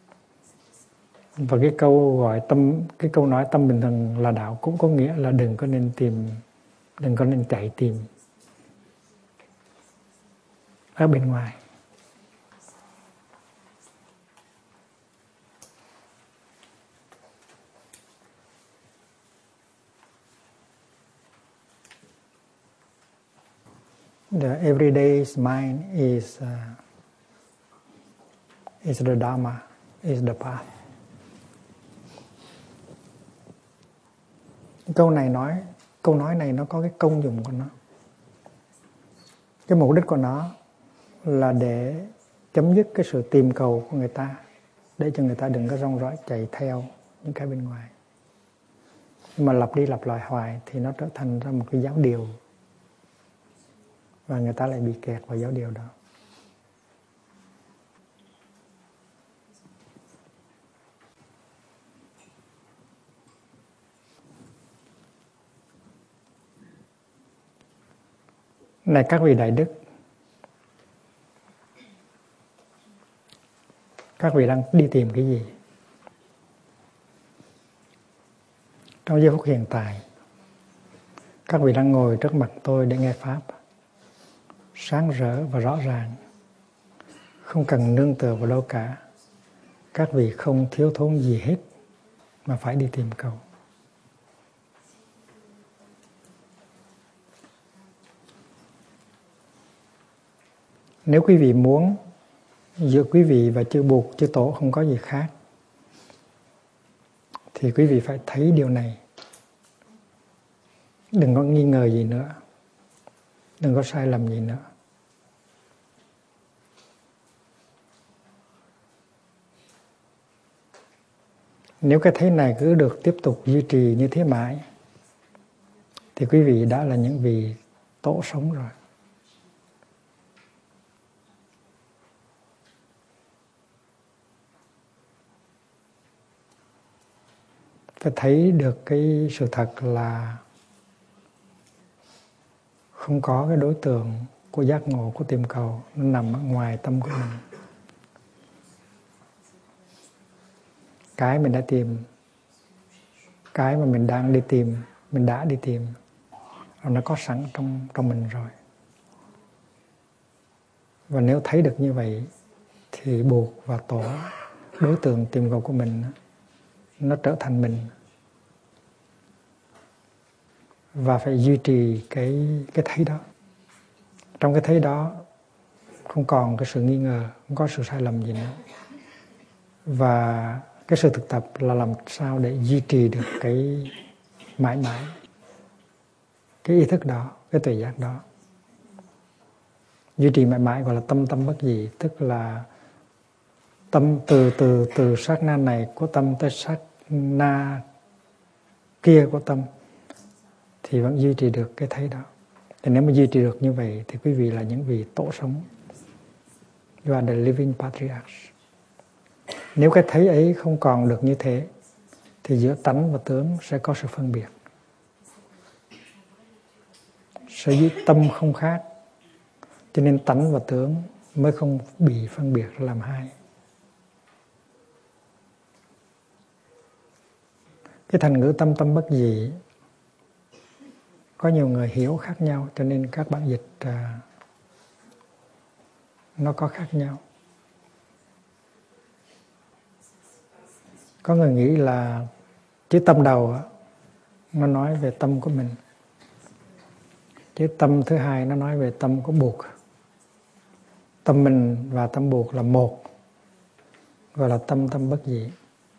Và cái câu gọi tâm, cái câu nói tâm bình thường là đạo cũng có nghĩa là đừng có nên tìm, đừng có nên chạy tìm ở bên ngoài. The everyday's mind is uh, is the Dharma, is the path. Câu này nói, câu nói này nó có cái công dụng của nó. Cái mục đích của nó là để chấm dứt cái sự tìm cầu của người ta, để cho người ta đừng có rong rỏi chạy theo những cái bên ngoài. Nhưng mà lặp đi lặp lại hoài thì nó trở thành ra một cái giáo điều, và người ta lại bị kẹt vào giáo điều đó. Này các vị đại đức, các vị đang đi tìm cái gì? Trong giây phút hiện tại, các vị đang ngồi trước mặt tôi để nghe Pháp sáng rỡ và rõ ràng, không cần nương tựa vào đâu cả. Các vị không thiếu thốn gì hết mà phải đi tìm cầu. Nếu quý vị muốn, giữa quý vị và chư Bụt, chư Tổ không có gì khác, thì quý vị phải thấy điều này. Đừng có nghi ngờ gì nữa, đừng có sai lầm gì nữa. Nếu cái thấy này cứ được tiếp tục duy trì như thế mãi, thì quý vị đã là những vị tổ sống rồi. Phải thấy được cái sự thật là không có cái đối tượng của giác ngộ, của tìm cầu, nó nằm ở ngoài tâm của mình. Cái mình đã tìm, cái mà mình đang đi tìm, mình đã đi tìm, nó có sẵn trong, trong mình rồi. Và nếu thấy được như vậy thì buộc và tổ đối tượng tìm cầu của mình nó trở thành mình. Và phải duy trì cái, cái thấy đó. Trong cái thấy đó không còn cái sự nghi ngờ, không có sự sai lầm gì nữa. Và cái sự thực tập là làm sao để duy trì được cái mãi mãi, cái ý thức đó, cái tuệ giác đó. Duy trì mãi mãi gọi là tâm tâm bất dị, tức là tâm từ từ từ sát na này của tâm tới sát na kia của tâm thì vẫn duy trì được cái thấy đó. Thì nếu mà duy trì được như vậy thì quý vị là những vị tổ sống. You are the living patriarchs. Nếu cái thấy ấy không còn được như thế thì giữa tánh và tướng sẽ có sự phân biệt. Sở dĩ tâm không khác cho nên tánh và tướng mới không bị phân biệt làm hai. Cái thành ngữ tâm tâm bất dị có nhiều người hiểu khác nhau, cho nên các bản dịch à, nó có khác nhau. Có người nghĩ là chữ tâm đầu nó nói về tâm của mình, chữ tâm thứ hai nó nói về tâm của buộc. Tâm mình và tâm buộc là một, gọi là tâm tâm bất dị.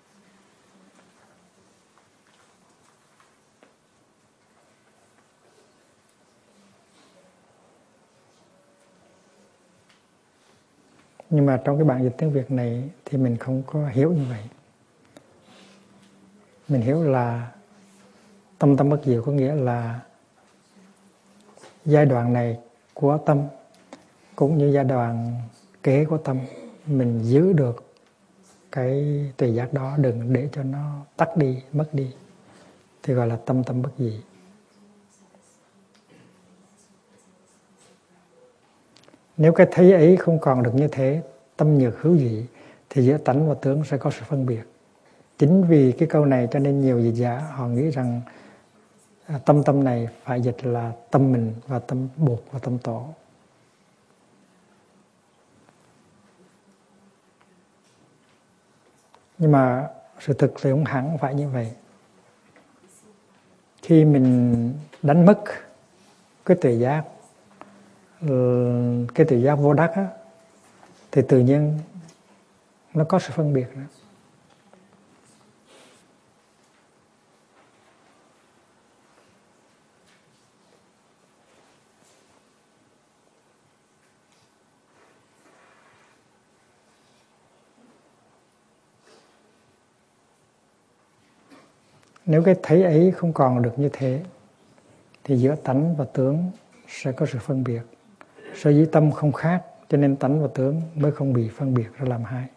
Nhưng mà trong cái bản dịch tiếng Việt này thì mình không có hiểu như vậy. Mình hiểu là tâm tâm bất dị có nghĩa là giai đoạn này của tâm cũng như giai đoạn kế của tâm, mình giữ được cái tuệ giác đó, đừng để cho nó tắt đi, mất đi, thì gọi là tâm tâm bất dị. Nếu cái thấy ấy không còn được như thế, tâm nhược hữu dị, thì giữa tánh và tướng sẽ có sự phân biệt. Chính vì cái câu này cho nên nhiều dịch giả họ nghĩ rằng tâm tâm này phải dịch là tâm mình và tâm buộc và tâm tổ. Nhưng mà sự thực thì không hẳn phải như vậy. Khi mình đánh mất cái tuệ giác, cái tuệ giác vô đắc á, thì tự nhiên nó có sự phân biệt nữa. Nếu cái thấy ấy không còn được như thế thì giữa tánh và tướng sẽ có sự phân biệt. Sở dĩ tâm không khác cho nên tánh và tướng mới không bị phân biệt ra làm hai.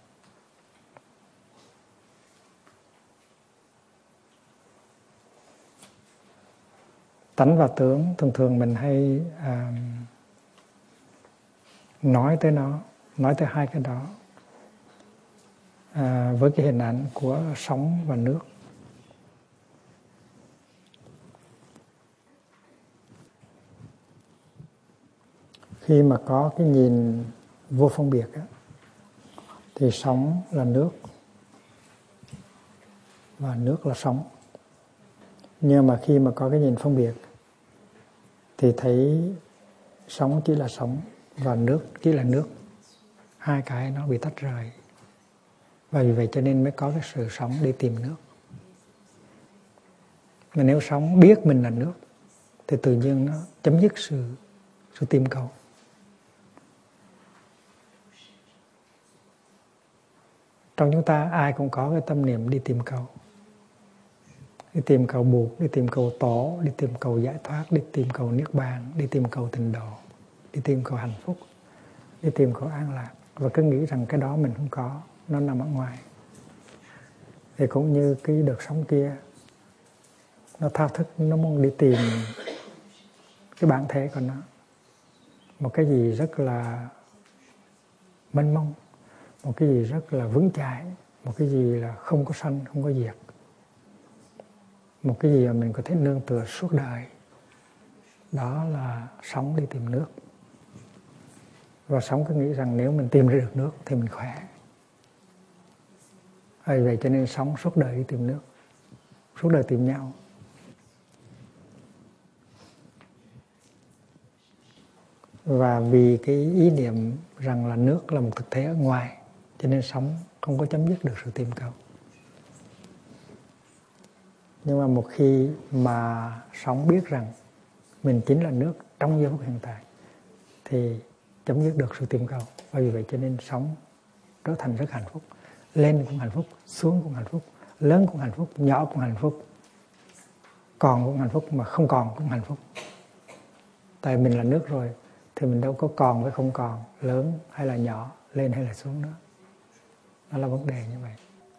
Tánh và tướng thường thường mình hay à, nói tới nó, nói tới hai cái đó à, với cái hình ảnh của sóng và nước. Khi mà có cái nhìn vô phân biệt á, thì sóng là nước và nước là sóng. Nhưng mà khi mà có cái nhìn phân biệt thì thấy sóng chỉ là sóng và nước chỉ là nước. Hai cái nó bị tách rời. Và vì vậy cho nên mới có cái sự sống đi tìm nước. Mà nếu sống biết mình là nước thì tự nhiên nó chấm dứt sự, sự tìm cầu. Trong chúng ta ai cũng có cái tâm niệm đi tìm cầu. đi tìm cầu buộc, đi tìm cầu tổ, đi tìm cầu giải thoát, đi tìm cầu niết bàn, đi tìm cầu tịnh độ, đi tìm cầu hạnh phúc, đi tìm cầu an lạc, và cứ nghĩ rằng cái đó mình không có, nó nằm ở ngoài. Thì cũng như cái đợt sóng kia, nó thao thức, nó muốn đi tìm cái bản thể của nó, một cái gì rất là mênh mông, một cái gì rất là vững chãi, một cái gì là không có sanh, không có diệt, một cái gì mà mình có thể nương tựa suốt đời. Đó là sóng đi tìm nước. Và sóng cứ nghĩ rằng nếu mình tìm ra được nước thì mình khỏe. Vì vậy cho nên sóng suốt đời đi tìm nước, suốt đời tìm nhau. Và vì cái ý niệm rằng là nước là một thực thể ở ngoài, cho nên sóng không có chấm dứt được sự tìm cầu. Nhưng mà một khi mà sóng biết rằng mình chính là nước trong giây phút hiện tại, thì chấm dứt được sự tìm cầu. Và vì vậy cho nên sóng trở thành rất hạnh phúc. Lên cũng hạnh phúc, xuống cũng hạnh phúc, lớn cũng hạnh phúc, nhỏ cũng hạnh phúc, còn cũng hạnh phúc, mà không còn cũng hạnh phúc. Tại mình là nước rồi thì mình đâu có còn với không còn, lớn hay là nhỏ, lên hay là xuống nữa. Đó là vấn đề như vậy.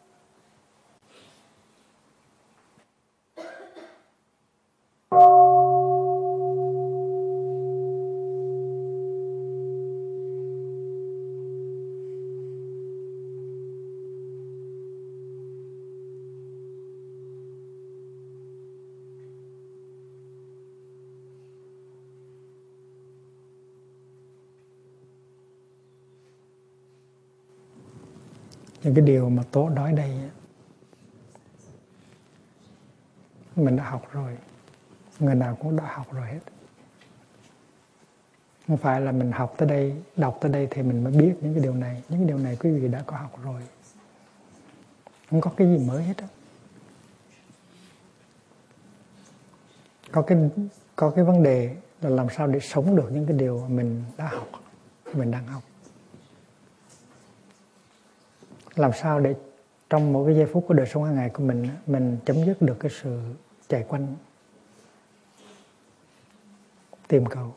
Những cái điều mà Tố nói đây mình đã học rồi, người nào cũng đã học rồi hết. Không phải là mình học tới đây, đọc tới đây thì mình mới biết những cái điều này. Những cái điều này quý vị đã có học rồi, không có cái gì mới hết á. Có cái, có cái vấn đề là làm sao để sống được những cái điều mà mình đã học, mình đang học. Làm sao để trong mỗi cái giây phút của đời sống hàng ngày của mình, mình chấm dứt được cái sự chạy quanh tìm cầu.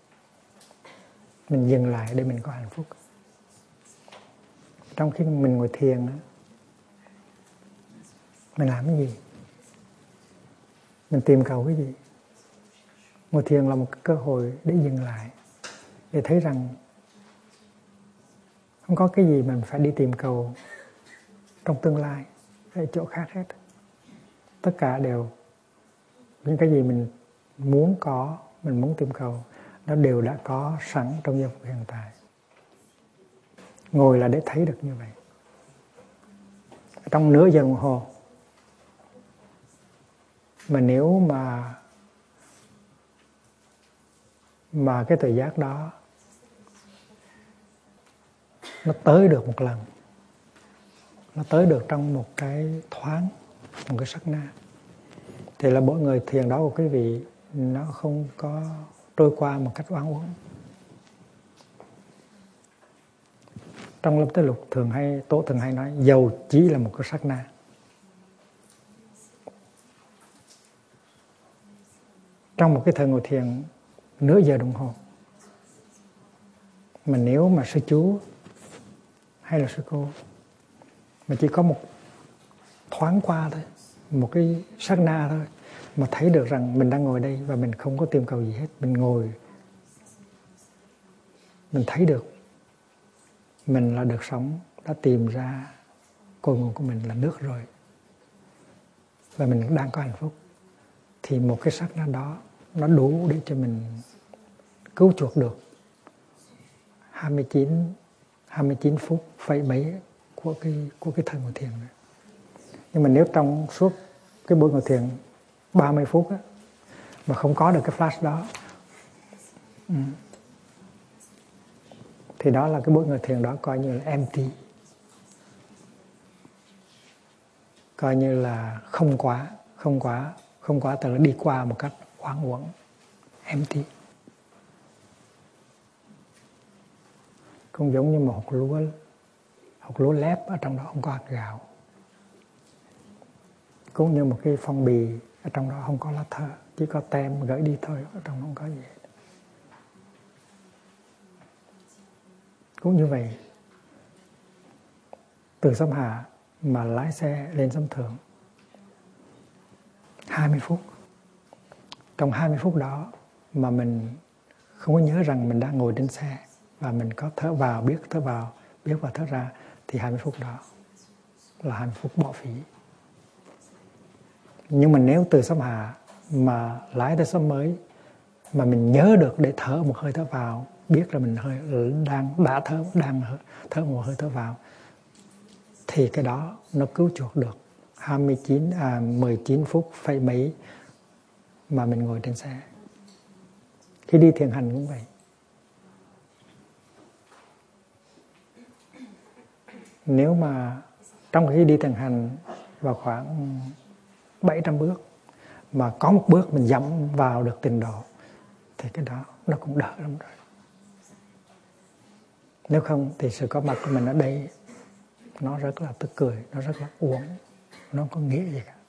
Mình dừng lại để mình có hạnh phúc. Trong khi mình ngồi thiền, mình làm cái gì? Mình tìm cầu cái gì? Ngồi thiền là một cái cơ hội để dừng lại, để thấy rằng không có cái gì mình phải đi tìm cầu trong tương lai hay chỗ khác hết. Tất cả đều, những cái gì mình muốn có, mình muốn tìm cầu, nó đều đã có sẵn trong giây phút hiện tại. Ngồi là để thấy được như vậy. Trong nửa giờ đồng hồ, mà nếu mà mà cái tuệ giác đó nó tới được một lần, nó tới được trong một cái thoáng, một cái sát na, thì là mỗi người thiền đó của quý vị nó không có trôi qua một cách oán uổng. Trong Lâm Tế Lục thường hay, Tổ thường hay nói dầu chỉ là một cái sát na. Trong một cái thời ngồi thiền nửa giờ đồng hồ, mà nếu mà sư chú hay là sư cô mà chỉ có một thoáng qua thôi, một cái sát na thôi, mà thấy được rằng mình đang ngồi đây và mình không có tìm cầu gì hết, mình ngồi, mình thấy được mình là được sống, đã tìm ra cội nguồn của mình là nước rồi, và mình đang có hạnh phúc, thì một cái sát na đó nó đủ để cho mình cứu chuộc được hai mươi chín, hai mươi chín phút phẩy mấy của cái, của cái thời ngồi thiền này. Nhưng mà nếu trong suốt cái buổi ngồi thiền ba mươi phút á, mà không có được cái flash đó, ừ, thì đó là cái buổi ngồi thiền đó coi như là empty, coi như là không quá, không quá, không quá, tức là đi qua một cách oán uổng, empty. Cũng giống như một hột lúa, hột lúa lép ở trong đó không có hạt gạo. cũng như một cái phong bì, ở trong đó không có lá thơ, chỉ có tem gửi đi thôi, ở trong đó không có gì. Cũng như vậy, từ xóm hạ mà lái xe lên xóm thượng hai mươi phút. Trong hai mươi phút đó mà mình không có nhớ rằng mình đang ngồi trên xe, và mình có thở vào, biết thở vào, biết vào thở ra, thì hai mươi phút đó là hai mươi phút bỏ phí. Nhưng mà nếu từ xóm hạ mà lái tới xóm mới mà mình nhớ được để thở một hơi thở vào, biết là mình hơi đang đã thở đang thở một hơi thở vào, thì cái đó nó cứu chuộc được hai mươi chín à mười chín phút phẩy mấy mà mình ngồi trên xe. Khi đi thiền hành cũng vậy. Nếu mà trong khi đi thiền hành vào khoảng bảy trăm bước mà có một bước mình dẫm vào được tịnh độ, thì cái đó nó cũng đỡ lắm rồi. Nếu không thì sự có mặt của mình ở đây nó rất là tức cười, nó rất là uổng, nó không có nghĩa gì cả.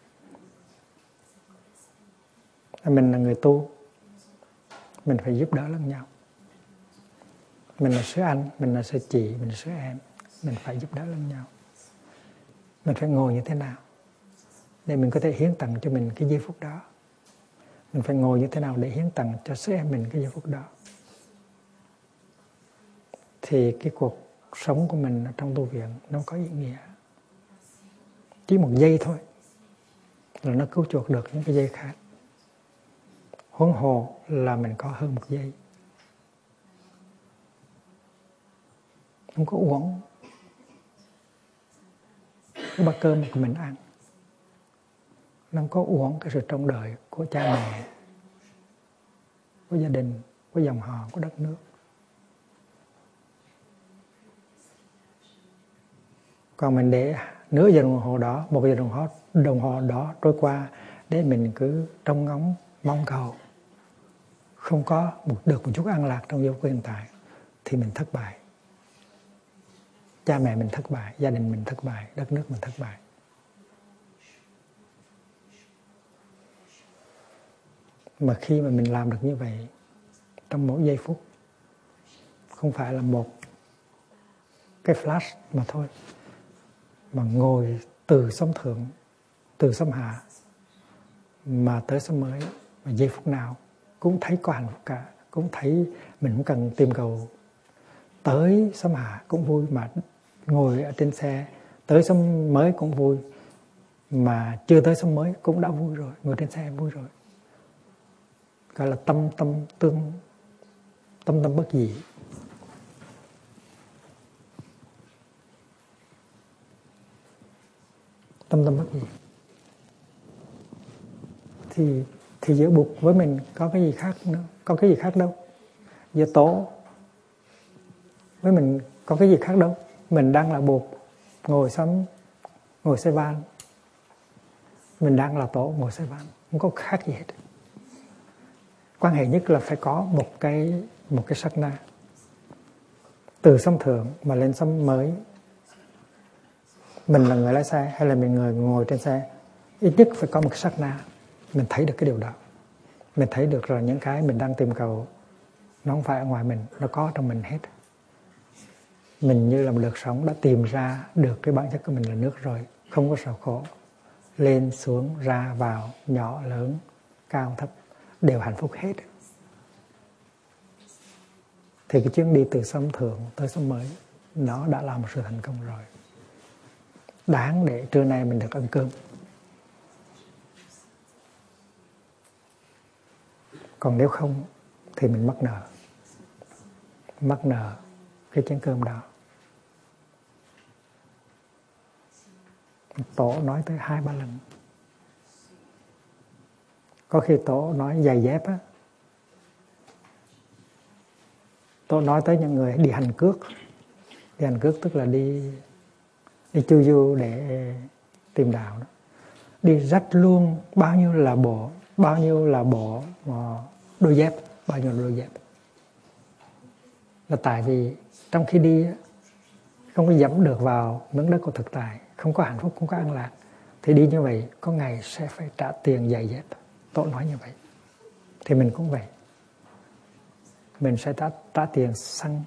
Mình là người tu, mình phải giúp đỡ lẫn nhau. Mình là sư anh, mình là sư chị, mình là sư em, mình phải giúp đỡ lẫn nhau. Mình phải ngồi như thế nào để mình có thể hiến tặng cho mình cái giây phút đó. Mình phải ngồi như thế nào để hiến tặng cho sư em mình cái giây phút đó. Thì cái cuộc sống của mình trong tu viện nó có ý nghĩa. Chỉ một giây thôi là nó cứu chuộc được những cái giây khác. Huống hồ là mình có hơn một giây. Không có uổng cái bát cơm của mình ăn. Nó không có uổng cái sự trông đợi của cha mẹ, của gia đình, của dòng họ, của đất nước. Còn mình để nửa giờ đồng hồ đó, một giờ đồng hồ, đồng hồ đó trôi qua để mình cứ trông ngóng, mong cầu, không có một, được một chút an lạc trong giây phút hiện tại, thì mình thất bại. Cha mẹ mình thất bại, gia đình mình thất bại, đất nước mình thất bại. Mà khi mà mình làm được như vậy, trong mỗi giây phút, không phải là một cái flash mà thôi, mà ngồi từ xóm thượng, từ xóm hạ mà tới xóm mới, mà giây phút nào cũng thấy có hạnh phúc cả, cũng thấy mình không cần tìm cầu tới xóm hạ cũng vui, mà ngồi ở trên xe tới xóm mới cũng vui, mà chưa tới xóm mới cũng đã vui rồi, ngồi trên xe vui rồi. Gọi là tâm tâm tương, tâm tâm bất dị. Tâm tâm bất dị. Thì thì giữa Bụt với mình có cái gì khác nữa, có cái gì khác đâu. Giữa Tổ với mình có cái gì khác đâu. Mình đang là Bụt ngồi sắm, ngồi xe van, mình đang là Tổ ngồi xe van, không có khác gì hết. Quan hệ nhất là phải có một cái một cái sát na. Từ xóm thượng mà lên xóm mới, mình là người lái xe hay là mình người ngồi trên xe, ít nhất phải có một cái sát na mình thấy được cái điều đó. Mình thấy được là những cái mình đang tìm cầu nó không phải ở ngoài mình, nó có trong mình hết. Mình như là một đợt sóng đã tìm ra được cái bản chất của mình là nước rồi, không có sầu khổ. Lên xuống ra vào, nhỏ lớn, cao thấp đều hạnh phúc hết. Thì cái chuyến đi từ xóm thượng tới xóm mới nó đã là một sự thành công rồi. Đáng để trưa nay mình được ăn cơm. Còn nếu không thì mình mắc nợ. Mắc nợ cái chén cơm đó. Tổ nói tới hai ba lần. Có khi Tổ nói giày dép á, Tổ nói tới những người đi hành cước. Đi hành cước tức là đi đi chu du để tìm đạo đó. Đi rách luôn bao nhiêu là bộ, bao nhiêu là bộ đôi dép, bao nhiêu là đôi dép. Là tại vì trong khi đi không có dẫm được vào miếng đất của thực tại, không có hạnh phúc, không có an lạc, Thì đi như vậy có ngày sẽ phải trả tiền giày dép. Tổ nói như vậy. Thì mình cũng vậy. Mình sẽ trả, trả tiền xăng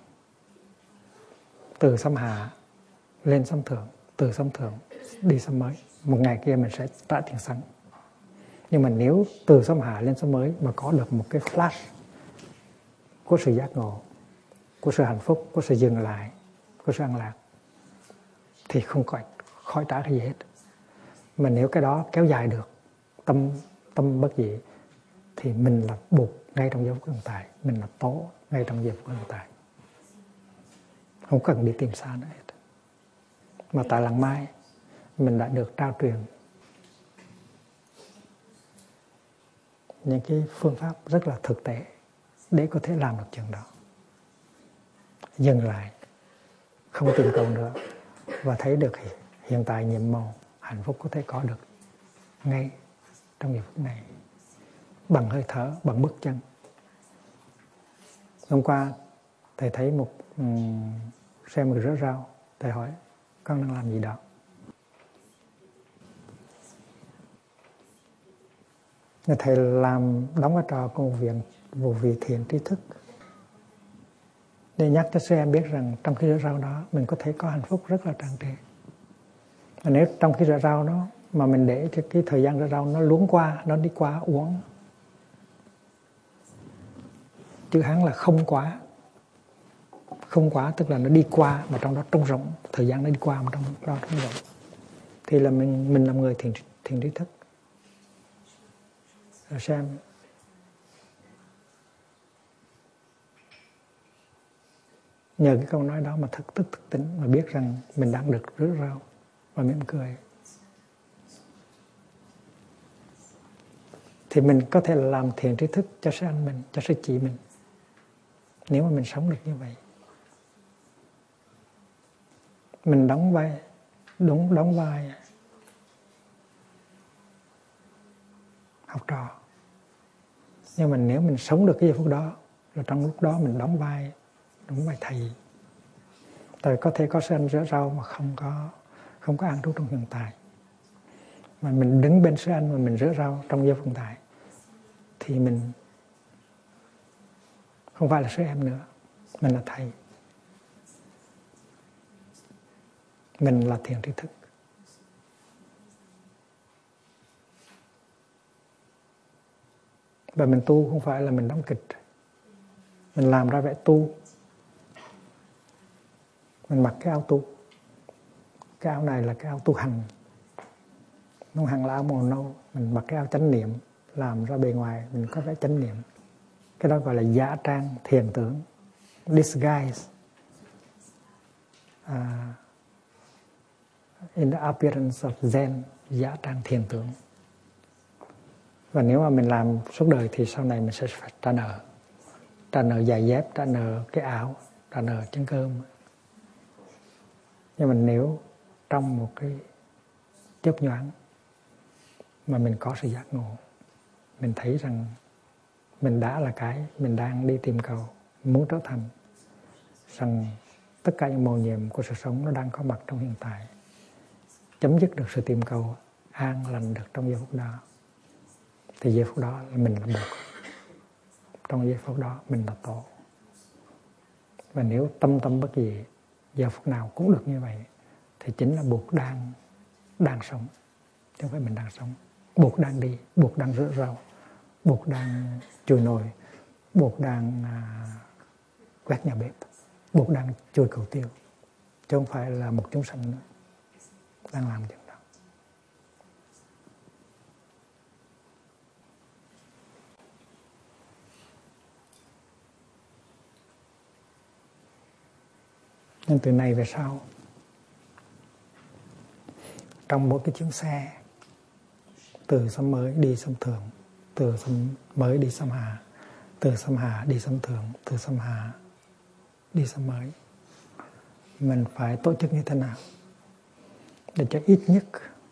từ xăm hạ lên xăm thượng, từ xăm thượng đi xăm mới. Một ngày kia mình sẽ trả tiền xăng. Nhưng mà nếu từ xăm hạ lên xăm mới mà có được một cái flash của sự giác ngộ, của sự hạnh phúc, của sự dừng lại, của sự an lạc, thì không khỏi, khỏi trả cái gì hết. Mà nếu cái đó kéo dài được, tâm tâm bất dị, thì mình là buộc ngay trong giây phút hiện tại, mình là tố ngay trong giây phút hiện tại, không cần đi tìm xa nữa hết. Mà tại Làng Mai mình đã được trao truyền những cái phương pháp rất là thực tế để có thể làm được chuyện đó. Dừng lại, không tìm cầu nữa, và thấy được hiện tại nhiệm màu hạnh phúc có thể có được ngay trong giây phút này, bằng hơi thở, bằng bước chân. Hôm qua thầy thấy một um, xem người rửa rau, thầy hỏi con đang làm gì đó. Thầy làm đóng vai trò công việc vụ vị thiện tri thức để nhắc cho sư em biết rằng trong khi rửa rau đó mình có thể có hạnh phúc rất là tràn trề. Và nếu trong khi rửa rau đó mà mình để cho cái thời gian rửa rau nó luống qua, nó đi qua uống, chữ Hán là không quá, không quá tức là nó đi qua mà trong đó trống rỗng, thời gian nó đi qua mà trong đó trống rỗng, thì là mình mình làm người thiền thiền tri thức. Rồi xem nhờ cái câu nói đó mà thực tức thực tính, mà biết rằng mình đang được rửa rau và mỉm cười, thì mình có thể làm thiền tri thức cho sư anh mình, cho sư chị mình, nếu mà mình sống được như vậy. Mình đóng vai, đúng đóng vai học trò, nhưng mà nếu mình sống được cái giây phút đó, rồi trong lúc đó mình đóng vai, đóng vai thầy. Tại có thể có sư anh rửa rau mà không có không có an trú trong hiện tại, mà mình đứng bên sư anh mà mình rửa rau trong giây phút hiện tại, thì mình không phải là sư em nữa, mình là thầy, mình là thiền tri thức. Và mình tu không phải là mình đóng kịch, mình làm ra vẻ tu, mình mặc cái áo tu, cái áo này là cái áo tu hành, nó hàng là áo màu nâu, mình mặc cái áo chánh niệm, làm ra bề ngoài mình có vẻ chánh niệm, cái đó gọi là giả trang thiền tưởng, disguise uh, in the appearance of Zen, giả trang thiền tưởng. Và nếu mà mình làm suốt đời thì sau này mình sẽ phải trả nợ, trả nợ giày dép, trả nợ cái áo, trả nợ chén cơm. Nhưng mà nếu trong một cái chớp nhoáng mà mình có sự giác ngộ, mình thấy rằng mình đã là cái mình đang đi tìm cầu, muốn trở thành, rằng tất cả những mầu nhiệm của sự sống nó đang có mặt trong hiện tại, chấm dứt được sự tìm cầu, an lành được trong giây phút đó, thì giây phút đó là mình là buộc, trong giây phút đó mình là tổ. Và nếu tâm tâm bất dị, giờ phút nào cũng được như vậy, thì chính là buộc đang đang sống, chứ không phải mình đang sống. Buộc đang đi, buộc đang rửa rau, buộc đang chùi nồi, buộc đang à, quét nhà bếp, buộc đang chùi cầu tiêu, chứ không phải là một chúng sanh nữa đang làm chuyện đó. Nên từ này về sau, trong mỗi cái chuyến xe từ xăm mới đi xăm thượng, từ xăm mới đi xăm hạ, từ xăm hạ đi xăm thượng, từ xăm hạ đi xăm mới, mình phải tổ chức như thế nào để cho ít nhất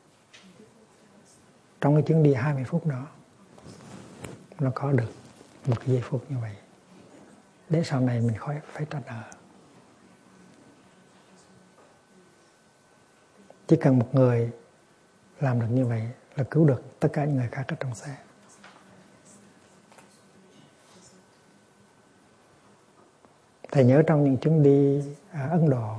trong cái chuyến đi hai mươi phút đó nó có được một cái giây phút như vậy, để sau này mình khỏi phải trả nợ. Chỉ cần một người làm được như vậy là cứu được tất cả những người khác ở trong xe. Thầy nhớ trong những chuyến đi ở Ấn Độ,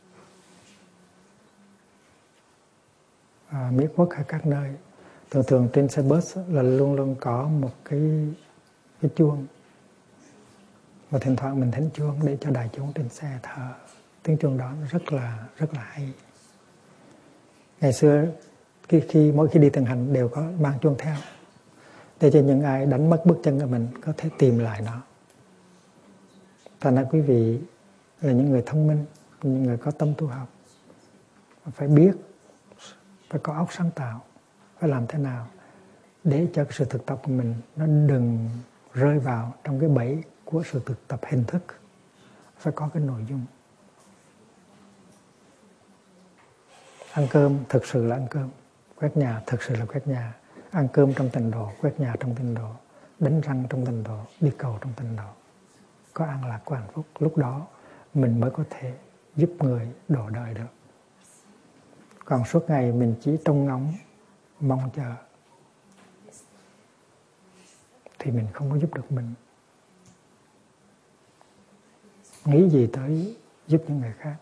à, Mỹ Quốc hay các nơi, thường thường trên xe bus là luôn luôn có một cái cái chuông, và thỉnh thoảng mình thỉnh chuông để cho đại chúng trên xe thở. Tiếng chuông đó rất là rất là hay. Ngày xưa khi, khi mỗi khi đi từng hành đều có mang chuông theo, để cho những ai đánh mất bước chân của mình có thể tìm lại nó. Thành ra quý vị là những người thông minh, những người có tâm tu học, phải biết, phải có óc sáng tạo, phải làm thế nào để cho cái sự thực tập của mình nó đừng rơi vào trong cái bẫy của sự thực tập hình thức. Phải có cái nội dung. Ăn cơm thực sự là ăn cơm, quét nhà thực sự là quét nhà, ăn cơm trong tịnh độ, quét nhà trong tịnh độ, đánh răng trong tịnh độ, đi cầu trong tịnh độ. Có an lạc, có hạnh phúc, lúc đó mình mới có thể giúp người độ đời được. Còn suốt ngày mình chỉ trông ngóng, mong chờ, thì mình không có giúp được mình. Nghĩ gì tới giúp những người khác.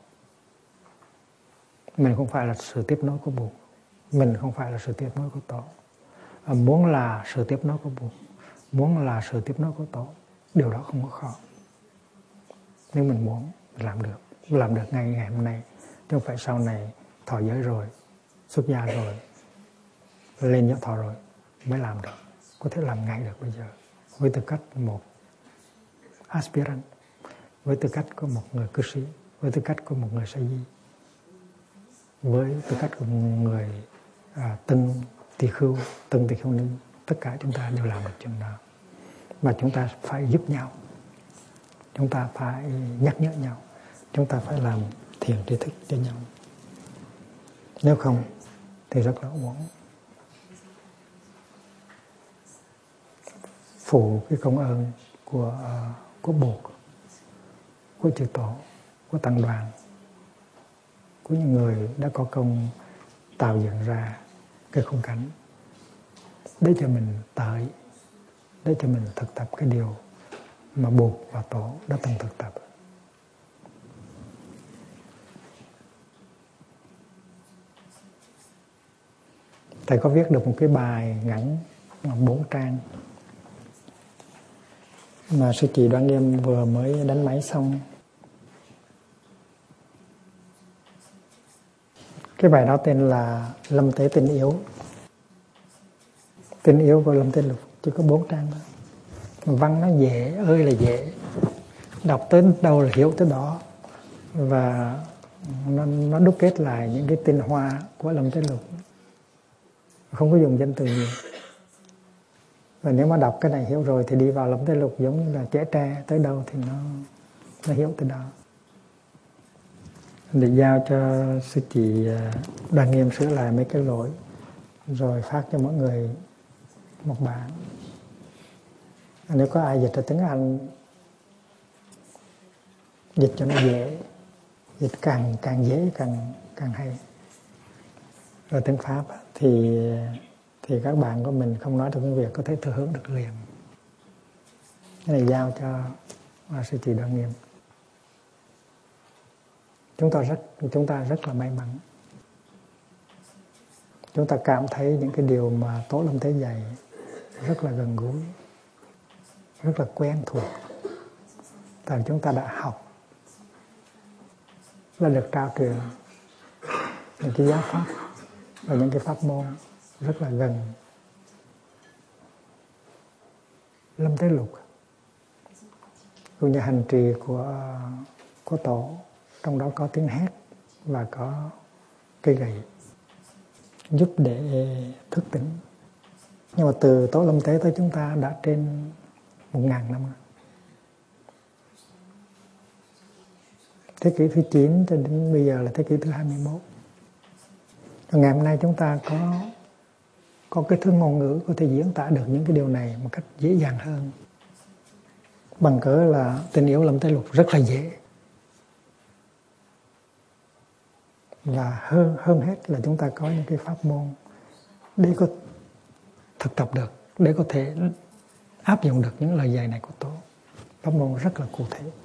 Mình không phải là sự tiếp nối của Bụt, mình không phải là sự tiếp nối của Tổ. À, muốn là sự tiếp nối của Bụt, muốn là sự tiếp nối của Tổ, điều đó không có khó. Nếu mình muốn, mình làm được, làm được ngay ngày hôm nay, chứ không phải sau này thọ giới rồi, xuất gia rồi, lên nhập thọ rồi mới làm được. Có thể làm ngay được bây giờ, với tư cách một aspirant, với tư cách của một người cư sĩ, với tư cách của một người sa di, với tư cách của một người à, tân tỳ khưu, tân tỳ khưu ni. Tất cả chúng ta đều làm được chuyện đó. Mà chúng ta phải giúp nhau, chúng ta phải nhắc nhở nhau, chúng ta phải làm thiền tri thức cho nhau. Nếu không thì rất là uổng. Phụ cái công ơn của uh, của Bụt, của chư Tổ, của tăng đoàn, của những người đã có công tạo dựng ra cái khung cảnh để cho mình tới, để cho mình thực tập cái điều mà Bụt và Tổ đã từng thực tập. Thầy có viết được một cái bài ngắn bốn trang mà sư chị Đoan Nghiêm vừa mới đánh máy xong. Cái bài đó tên là Lâm Tế Tình Yếu. Tình yếu của Lâm Tế Lục chỉ có bốn trang thôi. Văn nó dễ ơi là dễ, đọc tới đâu là hiểu tới đó, và nó, nó đúc kết lại những cái tinh hoa của Lâm Tế Lục, không có dùng danh từ nhiều. Và nếu mà đọc cái này hiểu rồi thì đi vào Lâm Tế Lục giống như là trẻ tre, tới đâu thì nó nó hiểu tới đó. Để giao cho sư chị Đoan Nghiêm sửa lại mấy cái lỗi, rồi phát cho mọi người một bản. Nếu có ai dịch ra tiếng Anh, dịch cho nó dễ, dịch càng càng dễ càng càng hay. Rồi tiếng Pháp thì thì các bạn của mình không nói được tiếng Việt có thể thừa hưởng được liền. Cái này giao cho sư chị Đoan Nghiêm. Chúng ta rất chúng ta rất là may mắn. Chúng ta cảm thấy những cái điều mà Tổ Lâm Tế dạy rất là gần gũi, rất là quen thuộc. Tại chúng ta đã học, là được trao truyền những cái giáo pháp và những cái pháp môn rất là gần. Lâm Tế Lục cũng như hành trì của của Tổ, trong đó có tiếng hét và có cây gậy giúp để thức tỉnh. Nhưng mà từ Tổ Lâm Tế tới chúng ta đã trên một ngàn năm rồi. Thế kỷ thứ chín cho đến bây giờ là thế kỷ thứ hai mươi mốt. Và ngày hôm nay chúng ta có có cái thứ ngôn ngữ có thể diễn tả được những cái điều này một cách dễ dàng hơn. Bằng cớ là Tình Yếu Lâm Tế Lục rất là dễ. Và hơn hơn hết là chúng ta có những cái pháp môn để có thực tập được, để có thể áp dụng được những lời dạy này của Tổ. Pháp môn rất là cụ thể.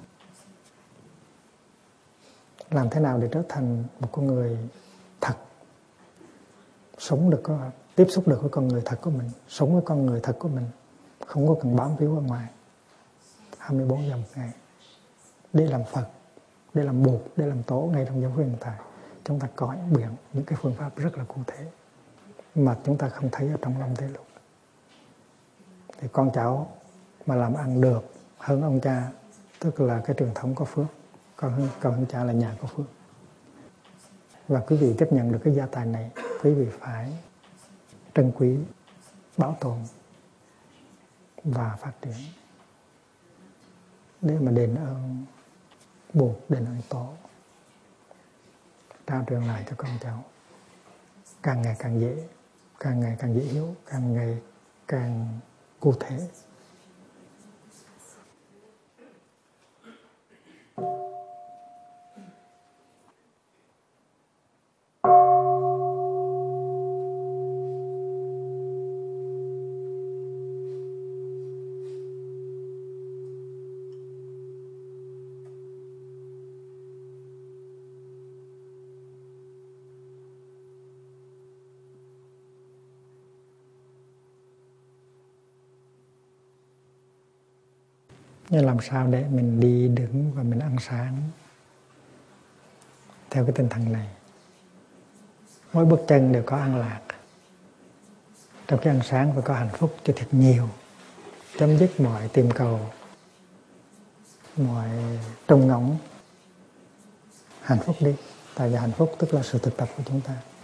Làm thế nào để trở thành một con người thật, sống được, có tiếp xúc được với con người thật của mình, sống với con người thật của mình, không có cần bám víu ở ngoài hai mươi bốn giờ một ngày, để làm Phật, để làm Bụt, để làm Tổ ngay trong giáo pháp hiện tại. Chúng ta có những biện, những cái phương pháp rất là cụ thể mà chúng ta không thấy ở trong Long Thế Lục. Thì con cháu mà làm ăn được hơn ông cha, tức là cái truyền thống có phước, còn hơn, còn hơn cha là nhà có phước. Và quý vị chấp nhận được cái gia tài này, quý vị phải trân quý, bảo tồn và phát triển để mà đền ơn Bụt, đền ơn Tổ, trao truyền lại cho con cháu càng ngày càng dễ, càng ngày càng dễ hiểu, càng ngày càng cụ thể. Nhưng làm sao để mình đi đứng và mình ăn sáng theo cái tinh thần này. Mỗi bước chân đều có an lạc. Trong cái ăn sáng phải có hạnh phúc cho thật nhiều. Chấm dứt mọi tìm cầu, mọi trông ngóng hạnh phúc đi. Tại vì hạnh phúc tức là sự thực tập của chúng ta.